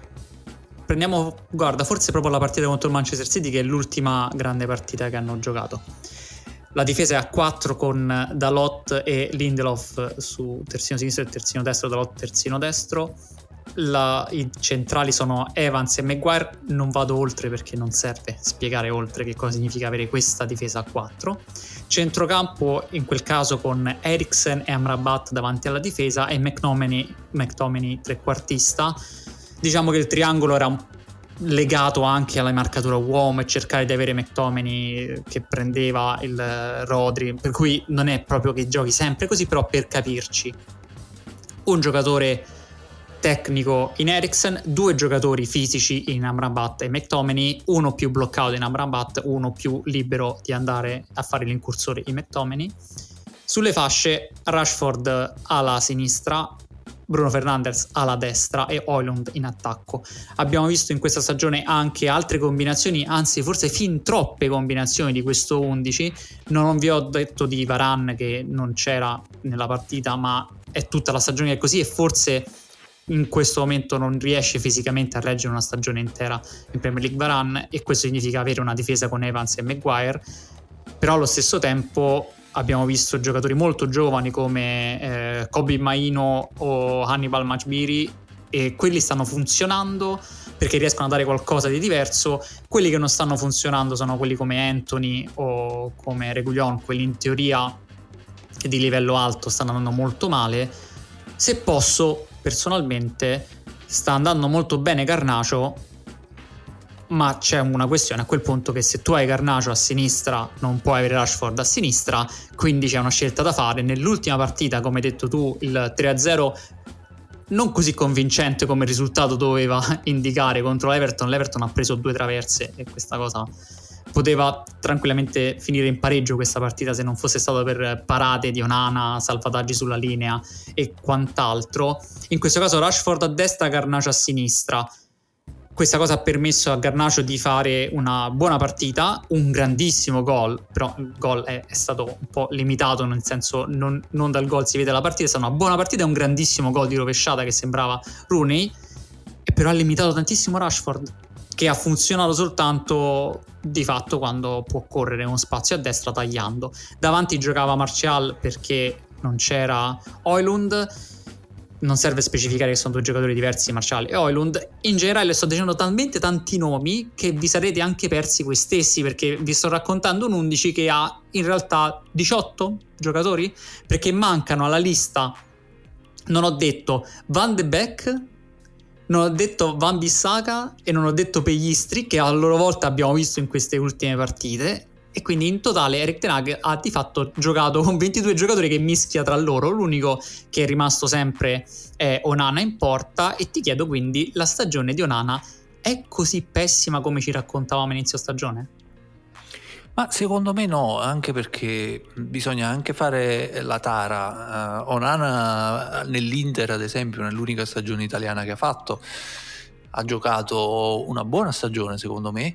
Prendiamo, guarda, forse proprio la partita contro il Manchester City, che è l'ultima grande partita che hanno giocato. La difesa è a quattro con Dalot e Lindelof su terzino sinistro e terzino destro, Dalot terzino destro. La, i centrali sono Evans e Maguire. Non vado oltre perché non serve spiegare oltre che cosa significa avere questa difesa a quattro. Centrocampo in quel caso con Eriksen e Amrabat davanti alla difesa e McTominay, McTominay trequartista. Diciamo che il triangolo era un legato anche alla marcatura uomo e cercare di avere McTominay che prendeva il Rodri, per cui non è proprio che giochi sempre così, però per capirci, un giocatore tecnico in Eriksen, due giocatori fisici in Amrabat e McTominay, uno più bloccato in Amrabat, uno più libero di andare a fare l'incursore in McTominay. Sulle fasce Rashford alla sinistra, Bruno Fernandes alla destra e Højlund in attacco. Abbiamo visto in questa stagione anche altre combinazioni, anzi forse fin troppe combinazioni di questo undici. Non vi ho detto di Varane che non c'era nella partita, ma è tutta la stagione che è così e forse in questo momento non riesce fisicamente a reggere una stagione intera in Premier League Varane, e questo significa avere una difesa con Evans e Maguire. Però allo stesso tempo abbiamo visto giocatori molto giovani come eh, Kobbie Mainoo o Hannibal Majbiri, e quelli stanno funzionando perché riescono a dare qualcosa di diverso. Quelli che non stanno funzionando sono quelli come Anthony o come Reguilón, quelli in teoria che di livello alto stanno andando molto male. Se posso, personalmente sta andando molto bene Garnacho, ma c'è una questione a quel punto, che se tu hai Garnacho a sinistra non puoi avere Rashford a sinistra, quindi c'è una scelta da fare. Nell'ultima partita, come hai detto tu, il tre a zero non così convincente come il risultato doveva indicare contro l'Everton, l'Everton ha preso due traverse e questa cosa poteva tranquillamente finire in pareggio questa partita se non fosse stato per parate di Onana, salvataggi sulla linea e quant'altro. In questo caso Rashford a destra, Garnacho a sinistra. Questa cosa ha permesso a Garnacho di fare una buona partita, un grandissimo gol, però il gol è, è stato un po' limitato, nel senso non, non dal gol si vede la partita, è stata una buona partita e un grandissimo gol di rovesciata che sembrava Rooney, e però ha limitato tantissimo Rashford, che ha funzionato soltanto di fatto quando può correre uno spazio a destra tagliando. Davanti giocava Martial perché non c'era Højlund. Non serve specificare che sono due giocatori diversi, Martial e Højlund. In generale sto dicendo talmente tanti nomi che vi sarete anche persi voi stessi, perché vi sto raccontando un undici che ha in realtà diciotto giocatori, perché mancano alla lista. Non ho detto Van de Beek, non ho detto Van Bissaka e non ho detto Pellistri, che a loro volta abbiamo visto in queste ultime partite. E quindi in totale Erik ten Hag ha di fatto giocato con ventidue giocatori che mischia tra loro. L'unico che è rimasto sempre è Onana in porta. E ti chiedo quindi, la stagione di Onana è così pessima come ci raccontavamo inizio stagione? Ma secondo me no, anche perché bisogna anche fare la tara. uh, Onana nell'Inter, ad esempio, nell'unica stagione italiana che ha fatto, ha giocato una buona stagione secondo me,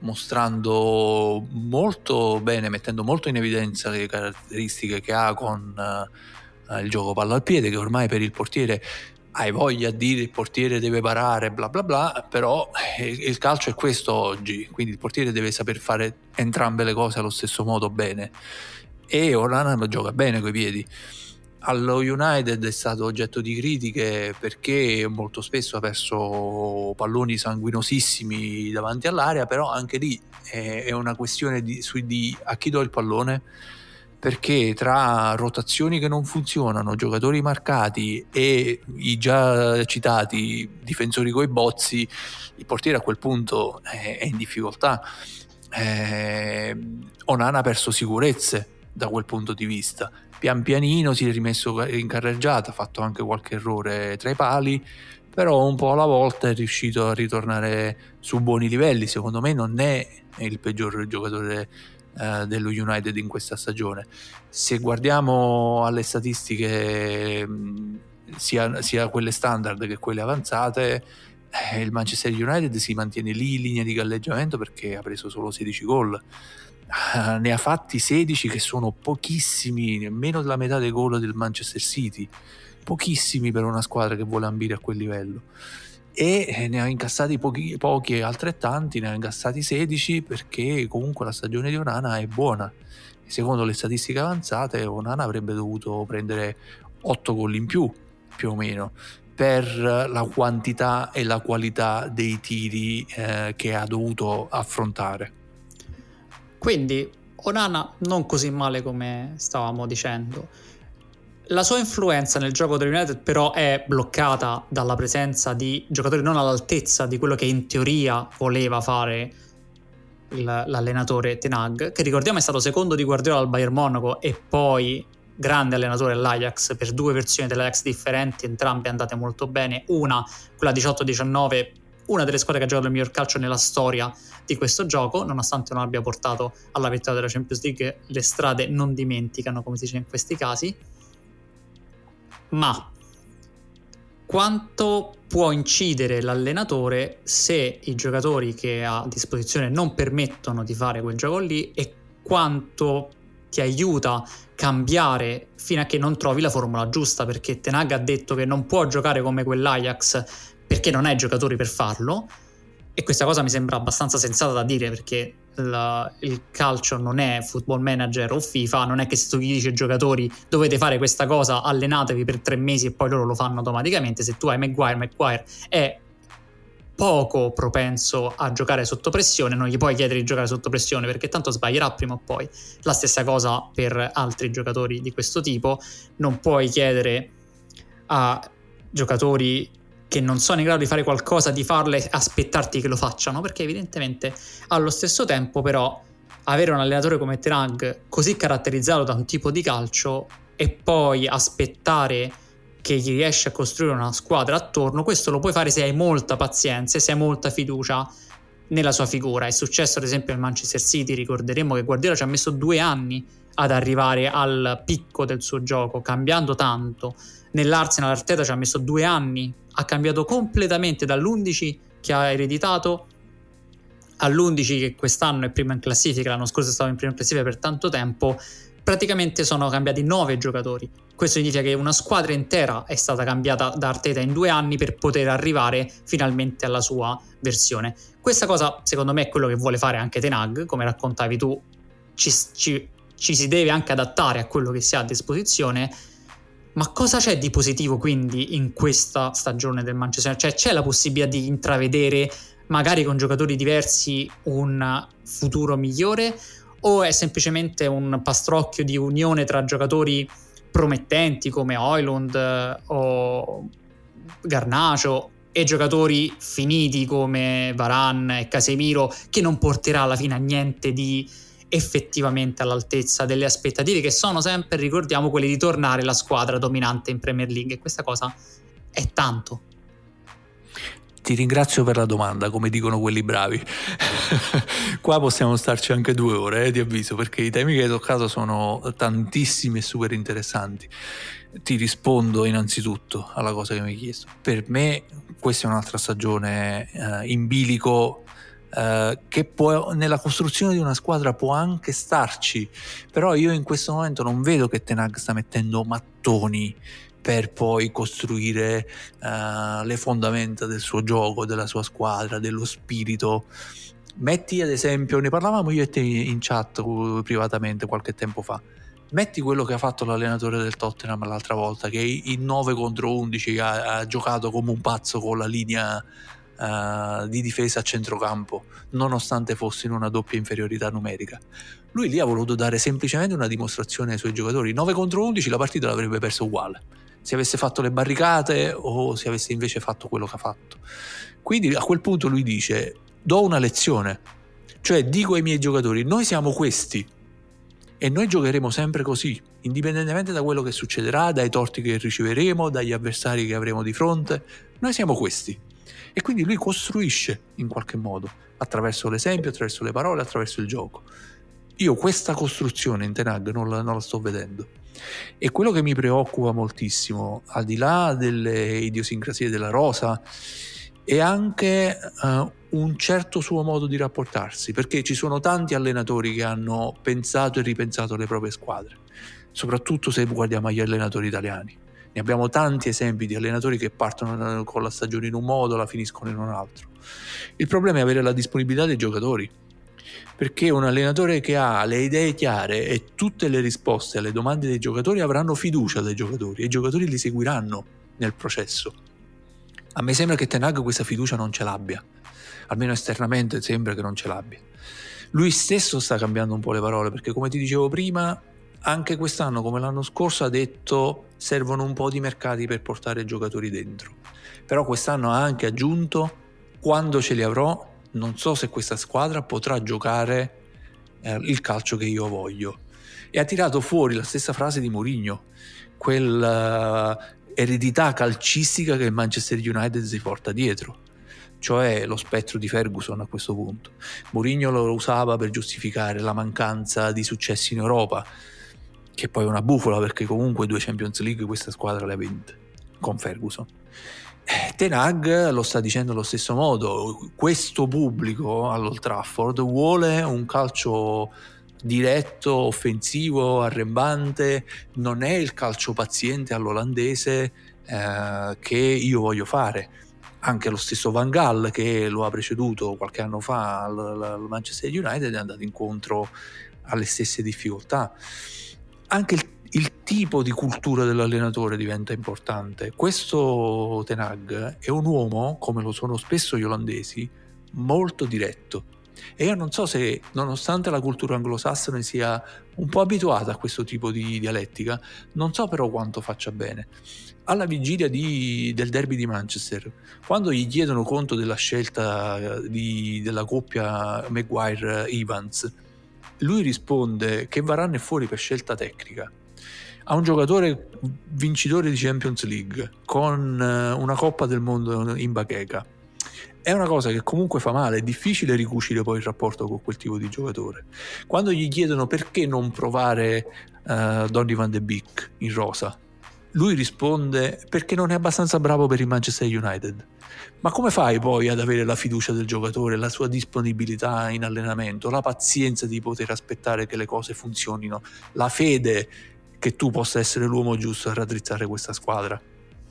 mostrando molto bene, mettendo molto in evidenza le caratteristiche che ha con uh, il gioco palla al piede, che ormai per il portiere hai voglia a dire il portiere deve parare bla bla bla, però il, il calcio è questo oggi, quindi il portiere deve saper fare entrambe le cose allo stesso modo bene, e Onana gioca bene coi piedi. Allo United è stato oggetto di critiche perché molto spesso ha perso palloni sanguinosissimi davanti all'area, però anche lì è una questione di, su, di a chi do il pallone, perché tra rotazioni che non funzionano, giocatori marcati e i già citati difensori coi bozzi, il portiere a quel punto è, è in difficoltà. eh, Onana ha perso sicurezze da quel punto di vista. Pian pianino si è rimesso in carreggiata, ha fatto anche qualche errore tra i pali, però un po' alla volta è riuscito a ritornare su buoni livelli. Secondo me non è il peggior giocatore eh, dello United in questa stagione. Se guardiamo alle statistiche mh, sia, sia quelle standard che quelle avanzate, eh, il Manchester United si mantiene lì in linea di galleggiamento perché ha preso solo sedici gol. Uh, ne ha fatti sedici, che sono pochissimi, nemmeno la metà dei gol del Manchester City, pochissimi per una squadra che vuole ambire a quel livello, e ne ha incassati pochi, pochi altrettanti, ne ha incassati sedici, perché comunque la stagione di Onana è buona. Secondo le statistiche avanzate Onana avrebbe dovuto prendere otto gol in più, più o meno, per la quantità e la qualità dei tiri eh, che ha dovuto affrontare. Quindi Onana non così male come stavamo dicendo. La sua influenza nel gioco dell'United però è bloccata dalla presenza di giocatori non all'altezza di quello che in teoria voleva fare il, l'allenatore Ten Hag, che ricordiamo è stato secondo di Guardiola al Bayern Monaco e poi grande allenatore all'Ajax per due versioni dell'Ajax differenti, entrambe andate molto bene. Una, quella diciotto diciannove, una delle squadre che ha giocato il miglior calcio nella storia di questo gioco, nonostante non abbia portato alla vittoria della Champions League. Le strade non dimenticano, come si dice in questi casi. Ma quanto può incidere l'allenatore se i giocatori che ha a disposizione non permettono di fare quel gioco lì, e quanto ti aiuta a cambiare fino a che non trovi la formula giusta? Perché Ten Hag ha detto che non può giocare come quell'Ajax perché non ha i giocatori per farlo, e questa cosa mi sembra abbastanza sensata da dire, perché la, il calcio non è Football Manager o FIFA, non è che se tu gli dici ai giocatori dovete fare questa cosa, allenatevi per tre mesi e poi loro lo fanno automaticamente. Se tu hai Maguire, Maguire è poco propenso a giocare sotto pressione, non gli puoi chiedere di giocare sotto pressione perché tanto sbaglierà prima o poi. La stessa cosa per altri giocatori di questo tipo, non puoi chiedere a giocatori che non sono in grado di fare qualcosa di farle, aspettarti che lo facciano, perché evidentemente allo stesso tempo però avere un allenatore come Ten Hag così caratterizzato da un tipo di calcio e poi aspettare che gli riesci a costruire una squadra attorno, questo lo puoi fare se hai molta pazienza e se hai molta fiducia nella sua figura. È successo ad esempio al Manchester City, ricorderemo che Guardiola ci ha messo due anni ad arrivare al picco del suo gioco, cambiando tanto. Nell'Arsenal Arteta ci ha messo due anni, ha cambiato completamente dall'undici che ha ereditato all'undici che quest'anno è primo in classifica, l'anno scorso è stato in prima classifica per tanto tempo. Praticamente sono cambiati nove giocatori. Questo significa che una squadra intera è stata cambiata da Arteta in due anni per poter arrivare finalmente alla sua versione. Questa cosa secondo me è quello che vuole fare anche Ten Hag, come raccontavi tu. Ci, ci, ci si deve anche adattare a quello che si ha a disposizione. Ma cosa c'è di positivo quindi in questa stagione del Manchester United? Cioè c'è la possibilità di intravedere magari con giocatori diversi un futuro migliore, o è semplicemente un pastrocchio di unione tra giocatori promettenti come Højlund o Garnacho e giocatori finiti come Varane e Casemiro, che non porterà alla fine a niente di effettivamente all'altezza delle aspettative, che sono sempre, ricordiamo, quelle di tornare la squadra dominante in Premier League, e questa cosa è tanto. Ti ringrazio per la domanda, come dicono quelli bravi. Qua possiamo starci anche due ore, eh, ti avviso, perché i temi che hai toccato sono tantissimi e super interessanti. Ti rispondo innanzitutto alla cosa che mi hai chiesto. Per me questa è un'altra stagione eh, in bilico, Uh, che può, nella costruzione di una squadra può anche starci, però io in questo momento non vedo che Ten Hag sta mettendo mattoni per poi costruire uh, le fondamenta del suo gioco, della sua squadra, dello spirito. Metti ad esempio, ne parlavamo io e te in chat uh, privatamente qualche tempo fa, metti quello che ha fatto l'allenatore del Tottenham l'altra volta, che in nove contro undici ha, ha giocato come un pazzo con la linea Uh, di difesa a centrocampo, nonostante fosse in una doppia inferiorità numerica. Lui lì ha voluto dare semplicemente una dimostrazione ai suoi giocatori. nove contro undici la partita l'avrebbe persa uguale, se avesse fatto le barricate o se avesse invece fatto quello che ha fatto. Quindi a quel punto lui dice: do una lezione, cioè dico ai miei giocatori, noi siamo questi e noi giocheremo sempre così, indipendentemente da quello che succederà, dai torti che riceveremo, dagli avversari che avremo di fronte, noi siamo questi. E quindi lui costruisce in qualche modo, attraverso l'esempio, attraverso le parole, attraverso il gioco. Io questa costruzione in Ten Hag non la, non la sto vedendo. E quello che mi preoccupa moltissimo, al di là delle idiosincrasie della rosa, è anche uh, un certo suo modo di rapportarsi, perché ci sono tanti allenatori che hanno pensato e ripensato le proprie squadre, soprattutto se guardiamo agli allenatori italiani. Ne abbiamo tanti esempi di allenatori che partono con la stagione in un modo, la finiscono in un altro. Il problema è avere la disponibilità dei giocatori, perché un allenatore che ha le idee chiare e tutte le risposte alle domande dei giocatori avranno fiducia dai giocatori e i giocatori li seguiranno nel processo. A me sembra che Ten Hag questa fiducia non ce l'abbia, almeno esternamente sembra che non ce l'abbia. Lui stesso sta cambiando un po' le parole, perché come ti dicevo prima, anche quest'anno come l'anno scorso ha detto servono un po' di mercati per portare giocatori dentro, però quest'anno ha anche aggiunto quando ce li avrò non so se questa squadra potrà giocare eh, il calcio che io voglio, e ha tirato fuori la stessa frase di Mourinho, quella uh, eredità calcistica che il Manchester United si porta dietro, cioè lo spettro di Ferguson. A questo punto Mourinho lo usava per giustificare la mancanza di successi in Europa, che poi è una bufala perché comunque due Champions League questa squadra le ha vinte con Ferguson. Ten Hag lo sta dicendo allo stesso modo, questo pubblico all'Old Trafford vuole un calcio diretto, offensivo, arrembante, non è il calcio paziente all'olandese eh, che io voglio fare. Anche lo stesso Van Gaal, che lo ha preceduto qualche anno fa al, al Manchester United, è andato incontro alle stesse difficoltà. Anche il Il tipo di cultura dell'allenatore diventa importante. Questo Ten Hag è un uomo, come lo sono spesso gli olandesi, molto diretto. E io non so se, nonostante la cultura anglosassone sia un po' abituata a questo tipo di dialettica, non so però quanto faccia bene. Alla vigilia di, del derby di Manchester, quando gli chiedono conto della scelta di, della coppia Maguire-Evans, lui risponde che Varane è fuori per scelta tecnica. A un giocatore vincitore di Champions League con una Coppa del Mondo in bacheca è una cosa che comunque fa male, è difficile ricucire poi il rapporto con quel tipo di giocatore. Quando gli chiedono perché non provare uh, Donny van de Beek in rosa, lui risponde perché non è abbastanza bravo per il Manchester United. Ma come fai poi ad avere la fiducia del giocatore, la sua disponibilità in allenamento, la pazienza di poter aspettare che le cose funzionino, la fede che tu possa essere l'uomo giusto a raddrizzare questa squadra?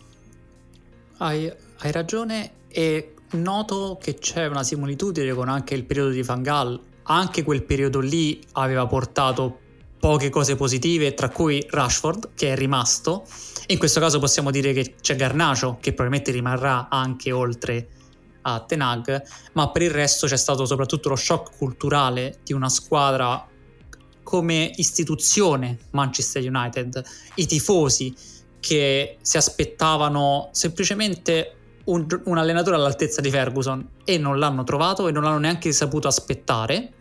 Hai, hai ragione, e noto che c'è una similitudine con anche il periodo di Van Gaal. Anche quel periodo lì aveva portato poche cose positive, tra cui Rashford, che è rimasto. In questo caso possiamo dire che c'è Garnacho, che probabilmente rimarrà anche oltre a Ten Hag, ma per il resto c'è stato soprattutto lo shock culturale di una squadra come istituzione Manchester United, i tifosi che si aspettavano semplicemente un, un allenatore all'altezza di Ferguson e non l'hanno trovato e non l'hanno neanche saputo aspettare,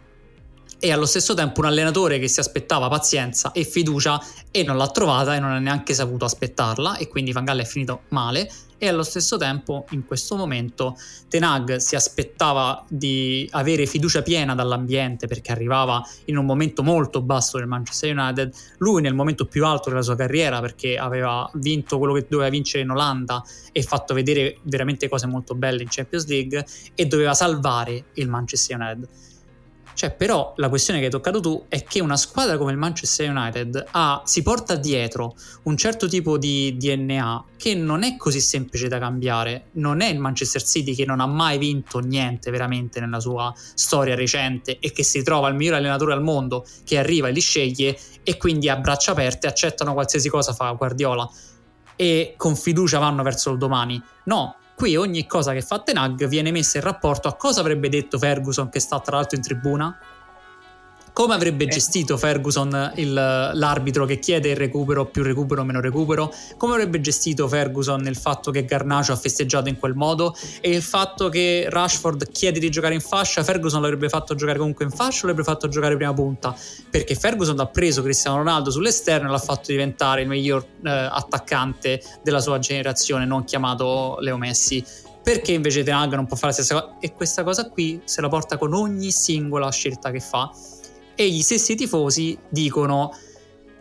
e allo stesso tempo un allenatore che si aspettava pazienza e fiducia e non l'ha trovata e non ha neanche saputo aspettarla, e quindi Van Gaal è finito male. E allo stesso tempo in questo momento Ten Hag si aspettava di avere fiducia piena dall'ambiente, perché arrivava in un momento molto basso del Manchester United, lui nel momento più alto della sua carriera, perché aveva vinto quello che doveva vincere in Olanda e fatto vedere veramente cose molto belle in Champions League, e doveva salvare il Manchester United. Cioè, però la questione che hai toccato tu è che una squadra come il Manchester United ha, si porta dietro un certo tipo di D N A che non è così semplice da cambiare. Non è il Manchester City, che non ha mai vinto niente veramente nella sua storia recente e che si trova il miglior allenatore al mondo, che arriva e li sceglie, e quindi a braccia aperte accettano qualsiasi cosa fa Guardiola e con fiducia vanno verso il domani. No, qui ogni cosa che fa Ten Hag viene messa in rapporto a cosa avrebbe detto Ferguson, che sta tra l'altro in tribuna, come avrebbe gestito Ferguson il, l'arbitro che chiede il recupero, più recupero, meno recupero, come avrebbe gestito Ferguson il fatto che Garnacho ha festeggiato in quel modo, e il fatto che Rashford chiede di giocare in fascia, Ferguson l'avrebbe fatto giocare comunque in fascia o l'avrebbe fatto giocare prima punta, perché Ferguson ha preso Cristiano Ronaldo sull'esterno e l'ha fatto diventare il miglior eh, attaccante della sua generazione, non chiamato Leo Messi. Perché invece Ten Hag non può fare la stessa cosa? E questa cosa qui se la porta con ogni singola scelta che fa. E gli stessi tifosi dicono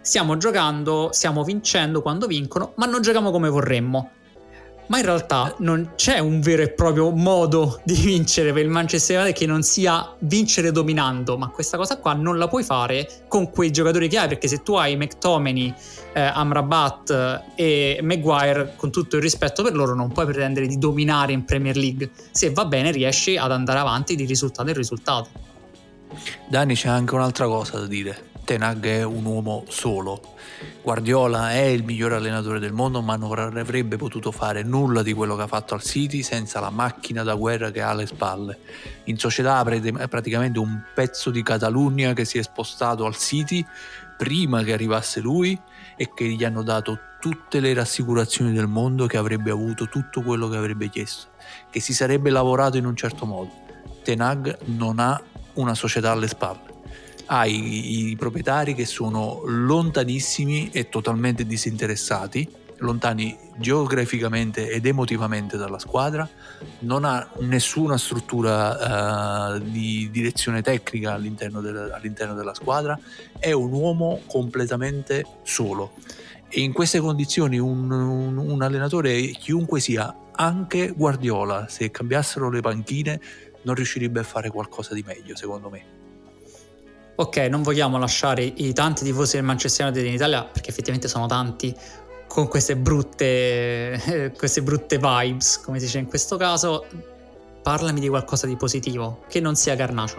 stiamo giocando, stiamo vincendo quando vincono, ma non giochiamo come vorremmo. Ma in realtà non c'è un vero e proprio modo di vincere per il Manchester United che non sia vincere dominando, ma questa cosa qua non la puoi fare con quei giocatori che hai, perché se tu hai McTominay, eh, Amrabat e Maguire, con tutto il rispetto per loro, non puoi pretendere di dominare in Premier League. Se va bene riesci ad andare avanti di risultato in risultato. Dani, c'è anche un'altra cosa da dire. Ten Hag è un uomo solo. Guardiola è il migliore allenatore del mondo, ma non avrebbe potuto fare nulla di quello che ha fatto al City senza la macchina da guerra che ha alle spalle. In società ha praticamente un pezzo di Catalunya che si è spostato al City prima che arrivasse lui e che gli hanno dato tutte le rassicurazioni del mondo, che avrebbe avuto tutto quello che avrebbe chiesto, che si sarebbe lavorato in un certo modo. Ten Hag non ha una società alle spalle. Ha i, i proprietari che sono lontanissimi e totalmente disinteressati, lontani geograficamente ed emotivamente dalla squadra, non ha nessuna struttura uh, di direzione tecnica all'interno, del, all'interno della squadra, è un uomo completamente solo. E in queste condizioni un, un, un allenatore, chiunque sia, anche Guardiola, se cambiassero le panchine, non riuscirebbe a fare qualcosa di meglio, secondo me. Ok, non vogliamo lasciare i tanti tifosi del Manchester United in Italia, perché effettivamente sono tanti, con queste brutte, eh, queste brutte vibes, come si dice in questo caso. Parlami di qualcosa di positivo, che non sia Garnacho.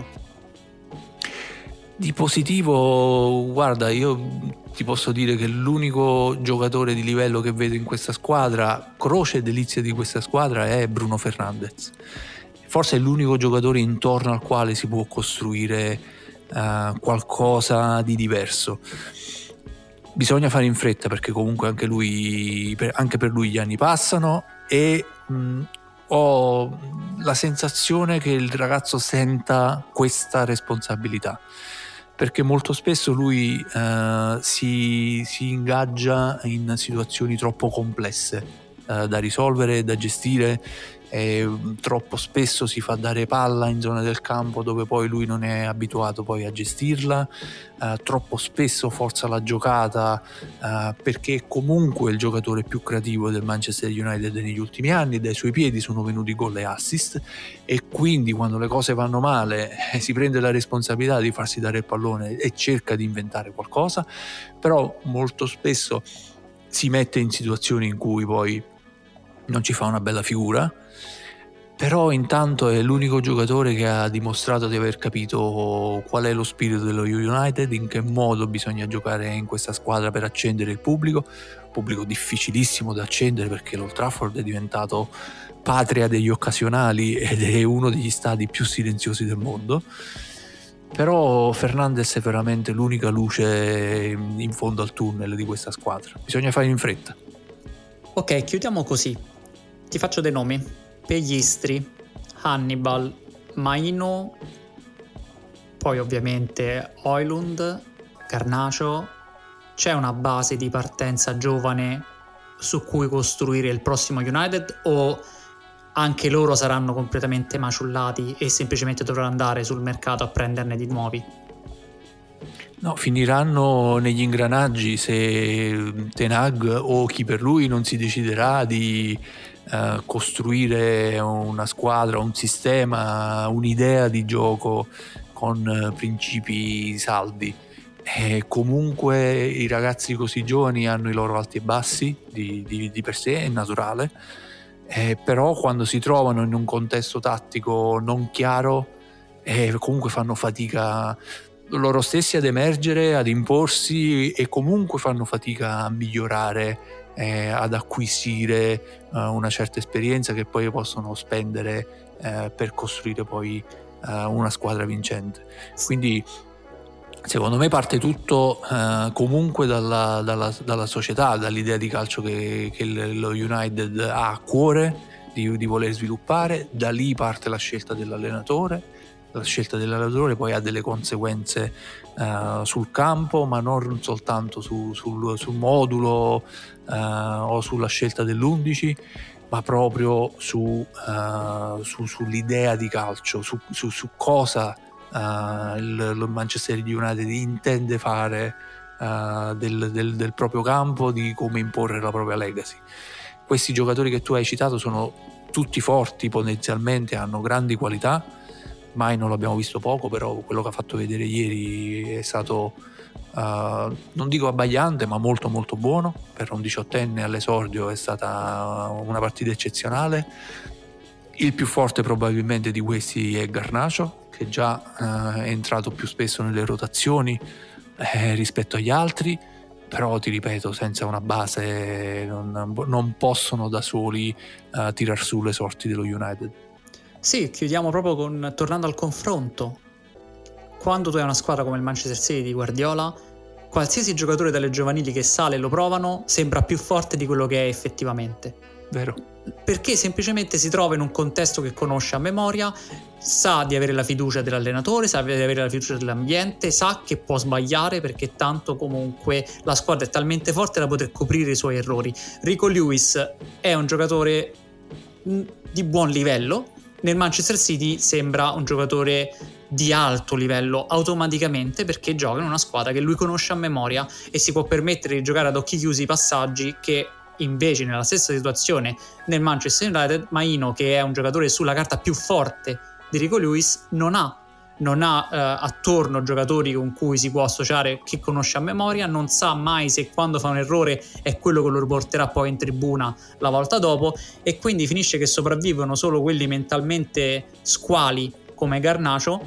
Di positivo, guarda, io ti posso dire che l'unico giocatore di livello che vedo in questa squadra, croce e delizia di questa squadra, è Bruno Fernandes. Forse è l'unico giocatore intorno al quale si può costruire Uh, qualcosa di diverso. Bisogna fare in fretta, perché comunque anche lui per, anche per lui gli anni passano, e mh, ho la sensazione che il ragazzo senta questa responsabilità, perché molto spesso lui uh, si, si ingaggia in situazioni troppo complesse uh, da risolvere e da gestire. E troppo spesso si fa dare palla in zona del campo dove poi lui non è abituato poi a gestirla, eh, troppo spesso forza la giocata, eh, perché è comunque il giocatore più creativo del Manchester United negli ultimi anni, dai suoi piedi sono venuti gol e assist, e quindi quando le cose vanno male eh, si prende la responsabilità di farsi dare il pallone e cerca di inventare qualcosa, però molto spesso si mette in situazioni in cui poi non ci fa una bella figura. Però intanto è l'unico giocatore che ha dimostrato di aver capito qual è lo spirito dello United, in che modo bisogna giocare in questa squadra per accendere il pubblico, pubblico difficilissimo da accendere perché l'Old Trafford è diventato patria degli occasionali ed è uno degli stadi più silenziosi del mondo. Però Fernandes è veramente l'unica luce in fondo al tunnel di questa squadra, bisogna fare in fretta. Ok, chiudiamo così, ti faccio dei nomi: Pellistri, Hannibal, Maino, poi ovviamente Højlund, Garnacho. C'è una base di partenza giovane su cui costruire il prossimo United, o anche loro saranno completamente maciullati e semplicemente dovranno andare sul mercato a prenderne di nuovi? No, finiranno negli ingranaggi se Ten Hag o chi per lui non si deciderà di Uh, costruire una squadra, un sistema, un'idea di gioco con uh, principi saldi. E comunque i ragazzi così giovani hanno i loro alti e bassi di, di, di per sé, è naturale, eh, però quando si trovano in un contesto tattico non chiaro eh, comunque fanno fatica loro stessi ad emergere, ad imporsi, e comunque fanno fatica a migliorare, Eh, ad acquisire uh, una certa esperienza che poi possono spendere eh, per costruire poi uh, una squadra vincente. Quindi secondo me parte tutto uh, comunque dalla, dalla, dalla società, dall'idea di calcio che, che lo United ha a cuore di, di voler sviluppare. Da lì parte la scelta dell'allenatore. La scelta dell'allenatore poi ha delle conseguenze uh, sul campo, ma non soltanto su, sul, sul modulo uh, o sulla scelta dell'undici, ma proprio su, uh, su, sull'idea di calcio, su, su, su cosa uh, il, il Manchester United intende fare uh, del, del, del proprio campo, di come imporre la propria legacy. Questi giocatori che tu hai citato sono tutti forti potenzialmente, hanno grandi qualità. Mai non l'abbiamo visto poco, però quello che ha fatto vedere ieri è stato uh, non dico abbagliante, ma molto molto buono. Per un diciottenne all'esordio è stata una partita eccezionale. Il più forte probabilmente di questi è Garnacho, che già uh, è entrato più spesso nelle rotazioni eh, rispetto agli altri, però ti ripeto, senza una base non, non possono da soli uh, tirar su le sorti dello United. Sì, chiudiamo proprio con, tornando al confronto. Quando tu hai una squadra come il Manchester City di Guardiola, qualsiasi giocatore dalle giovanili che sale e lo provano sembra più forte di quello che è effettivamente. Vero. Perché semplicemente si trova in un contesto che conosce a memoria, sa di avere la fiducia dell'allenatore, sa di avere la fiducia dell'ambiente, sa che può sbagliare perché tanto comunque la squadra è talmente forte da poter coprire i suoi errori. Rico Lewis è un giocatore di buon livello, nel Manchester City sembra un giocatore di alto livello automaticamente perché gioca in una squadra che lui conosce a memoria e si può permettere di giocare ad occhi chiusi i passaggi che invece nella stessa situazione nel Manchester United Maino, che è un giocatore sulla carta più forte di Rico Lewis, non ha non ha eh, attorno giocatori con cui si può associare, che conosce a memoria, non sa mai se quando fa un errore è quello che lo riporterà poi in tribuna la volta dopo, e quindi finisce che sopravvivono solo quelli mentalmente squali come Garnacho,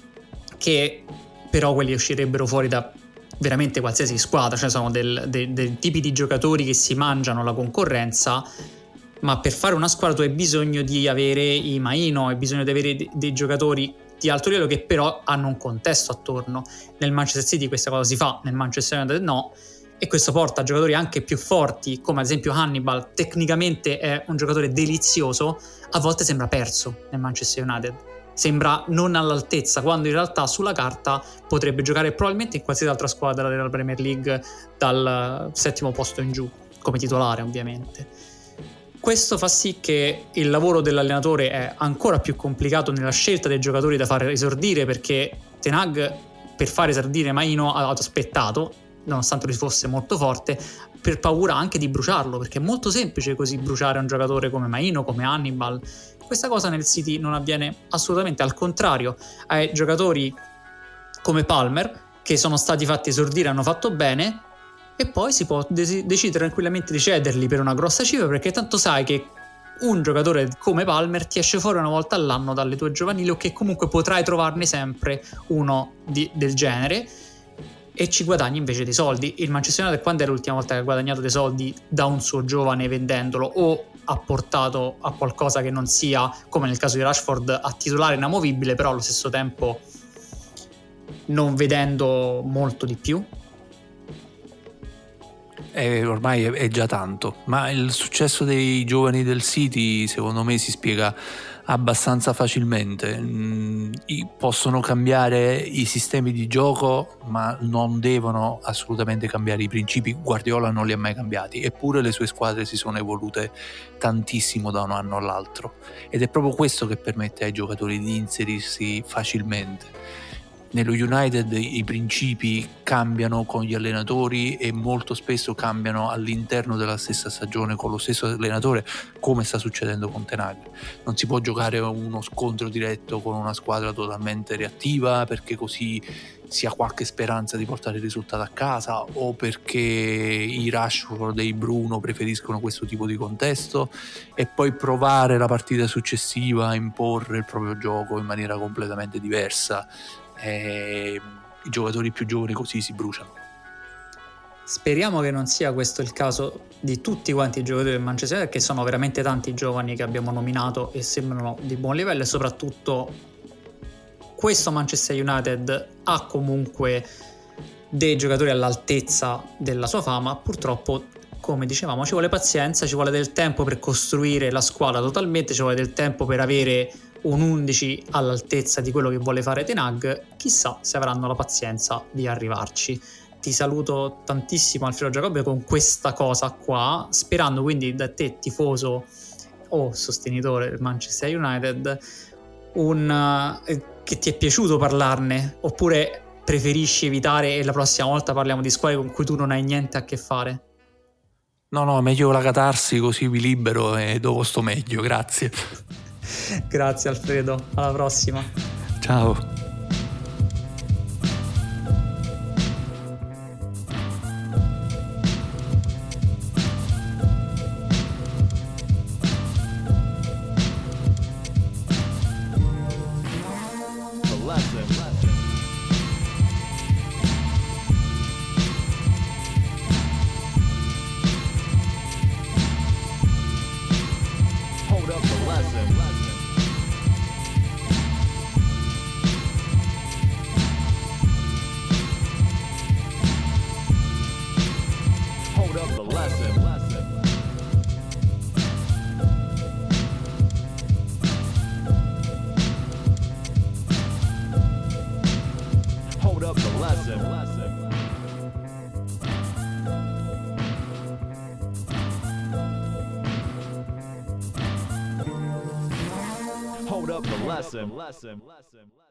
che però quelli uscirebbero fuori da veramente qualsiasi squadra, cioè sono del, del, del tipi di giocatori che si mangiano la concorrenza. Ma per fare una squadra tu hai bisogno di avere i Maino, hai bisogno di avere dei, dei giocatori di alto livello che però hanno un contesto attorno. Nel Manchester City questa cosa si fa, nel Manchester United no, e questo porta a giocatori anche più forti come ad esempio Hannibal. Tecnicamente è un giocatore delizioso, a volte sembra perso nel Manchester United, sembra non all'altezza, quando in realtà sulla carta potrebbe giocare probabilmente in qualsiasi altra squadra della Premier League dal settimo posto in giù, come titolare ovviamente. Questo fa sì che il lavoro dell'allenatore è ancora più complicato nella scelta dei giocatori da far esordire, perché Ten Hag per fare esordire Maino ha aspettato, nonostante lui fosse molto forte, per paura anche di bruciarlo, perché è molto semplice così bruciare un giocatore come Maino, come Hannibal. Questa cosa nel City non avviene assolutamente, al contrario, hai giocatori come Palmer che sono stati fatti esordire, hanno fatto bene, e poi si può de- decidere tranquillamente di cederli per una grossa cifra, perché tanto sai che un giocatore come Palmer ti esce fuori una volta all'anno dalle tue giovanili, o che comunque potrai trovarne sempre uno di, del genere, e ci guadagni invece dei soldi. Il Manchester United quando è l'ultima volta che ha guadagnato dei soldi da un suo giovane vendendolo, o ha portato a qualcosa che non sia, come nel caso di Rashford, a titolare inamovibile però allo stesso tempo non vedendo molto di più? Eh, ormai è, è già tanto, ma il successo dei giovani del City secondo me si spiega abbastanza facilmente. Mm, possono cambiare i sistemi di gioco, ma non devono assolutamente cambiare i principi. Guardiola non li ha mai cambiati, eppure le sue squadre si sono evolute tantissimo da un anno all'altro, ed è proprio questo che permette ai giocatori di inserirsi facilmente. Nello United i principi cambiano con gli allenatori e molto spesso cambiano all'interno della stessa stagione con lo stesso allenatore, come sta succedendo con Ten Hag. Non si può giocare uno scontro diretto con una squadra totalmente reattiva perché così si ha qualche speranza di portare il risultato a casa, o perché i Rashford e i Bruno preferiscono questo tipo di contesto, e poi provare la partita successiva a imporre il proprio gioco in maniera completamente diversa. E i giocatori più giovani così si bruciano. Speriamo che non sia questo il caso di tutti quanti i giocatori del Manchester United, che sono veramente tanti giovani che abbiamo nominato e sembrano di buon livello, e soprattutto questo Manchester United ha comunque dei giocatori all'altezza della sua fama. Purtroppo, come dicevamo, ci vuole pazienza, ci vuole del tempo per costruire la squadra totalmente, ci vuole del tempo per avere un undici all'altezza di quello che vuole fare Ten Hag. Chissà se avranno la pazienza di arrivarci. Ti saluto tantissimo Alfredo Giacobbe con questa cosa qua, sperando quindi da te, tifoso o sostenitore del Manchester United, un, uh, che ti è piaciuto parlarne, oppure preferisci evitare e la prossima volta parliamo di squadre con cui tu non hai niente a che fare? No, no, meglio la catarsi, così vi libero e dopo sto meglio, grazie. Grazie Alfredo, alla prossima. Ciao. Hold up the lesson.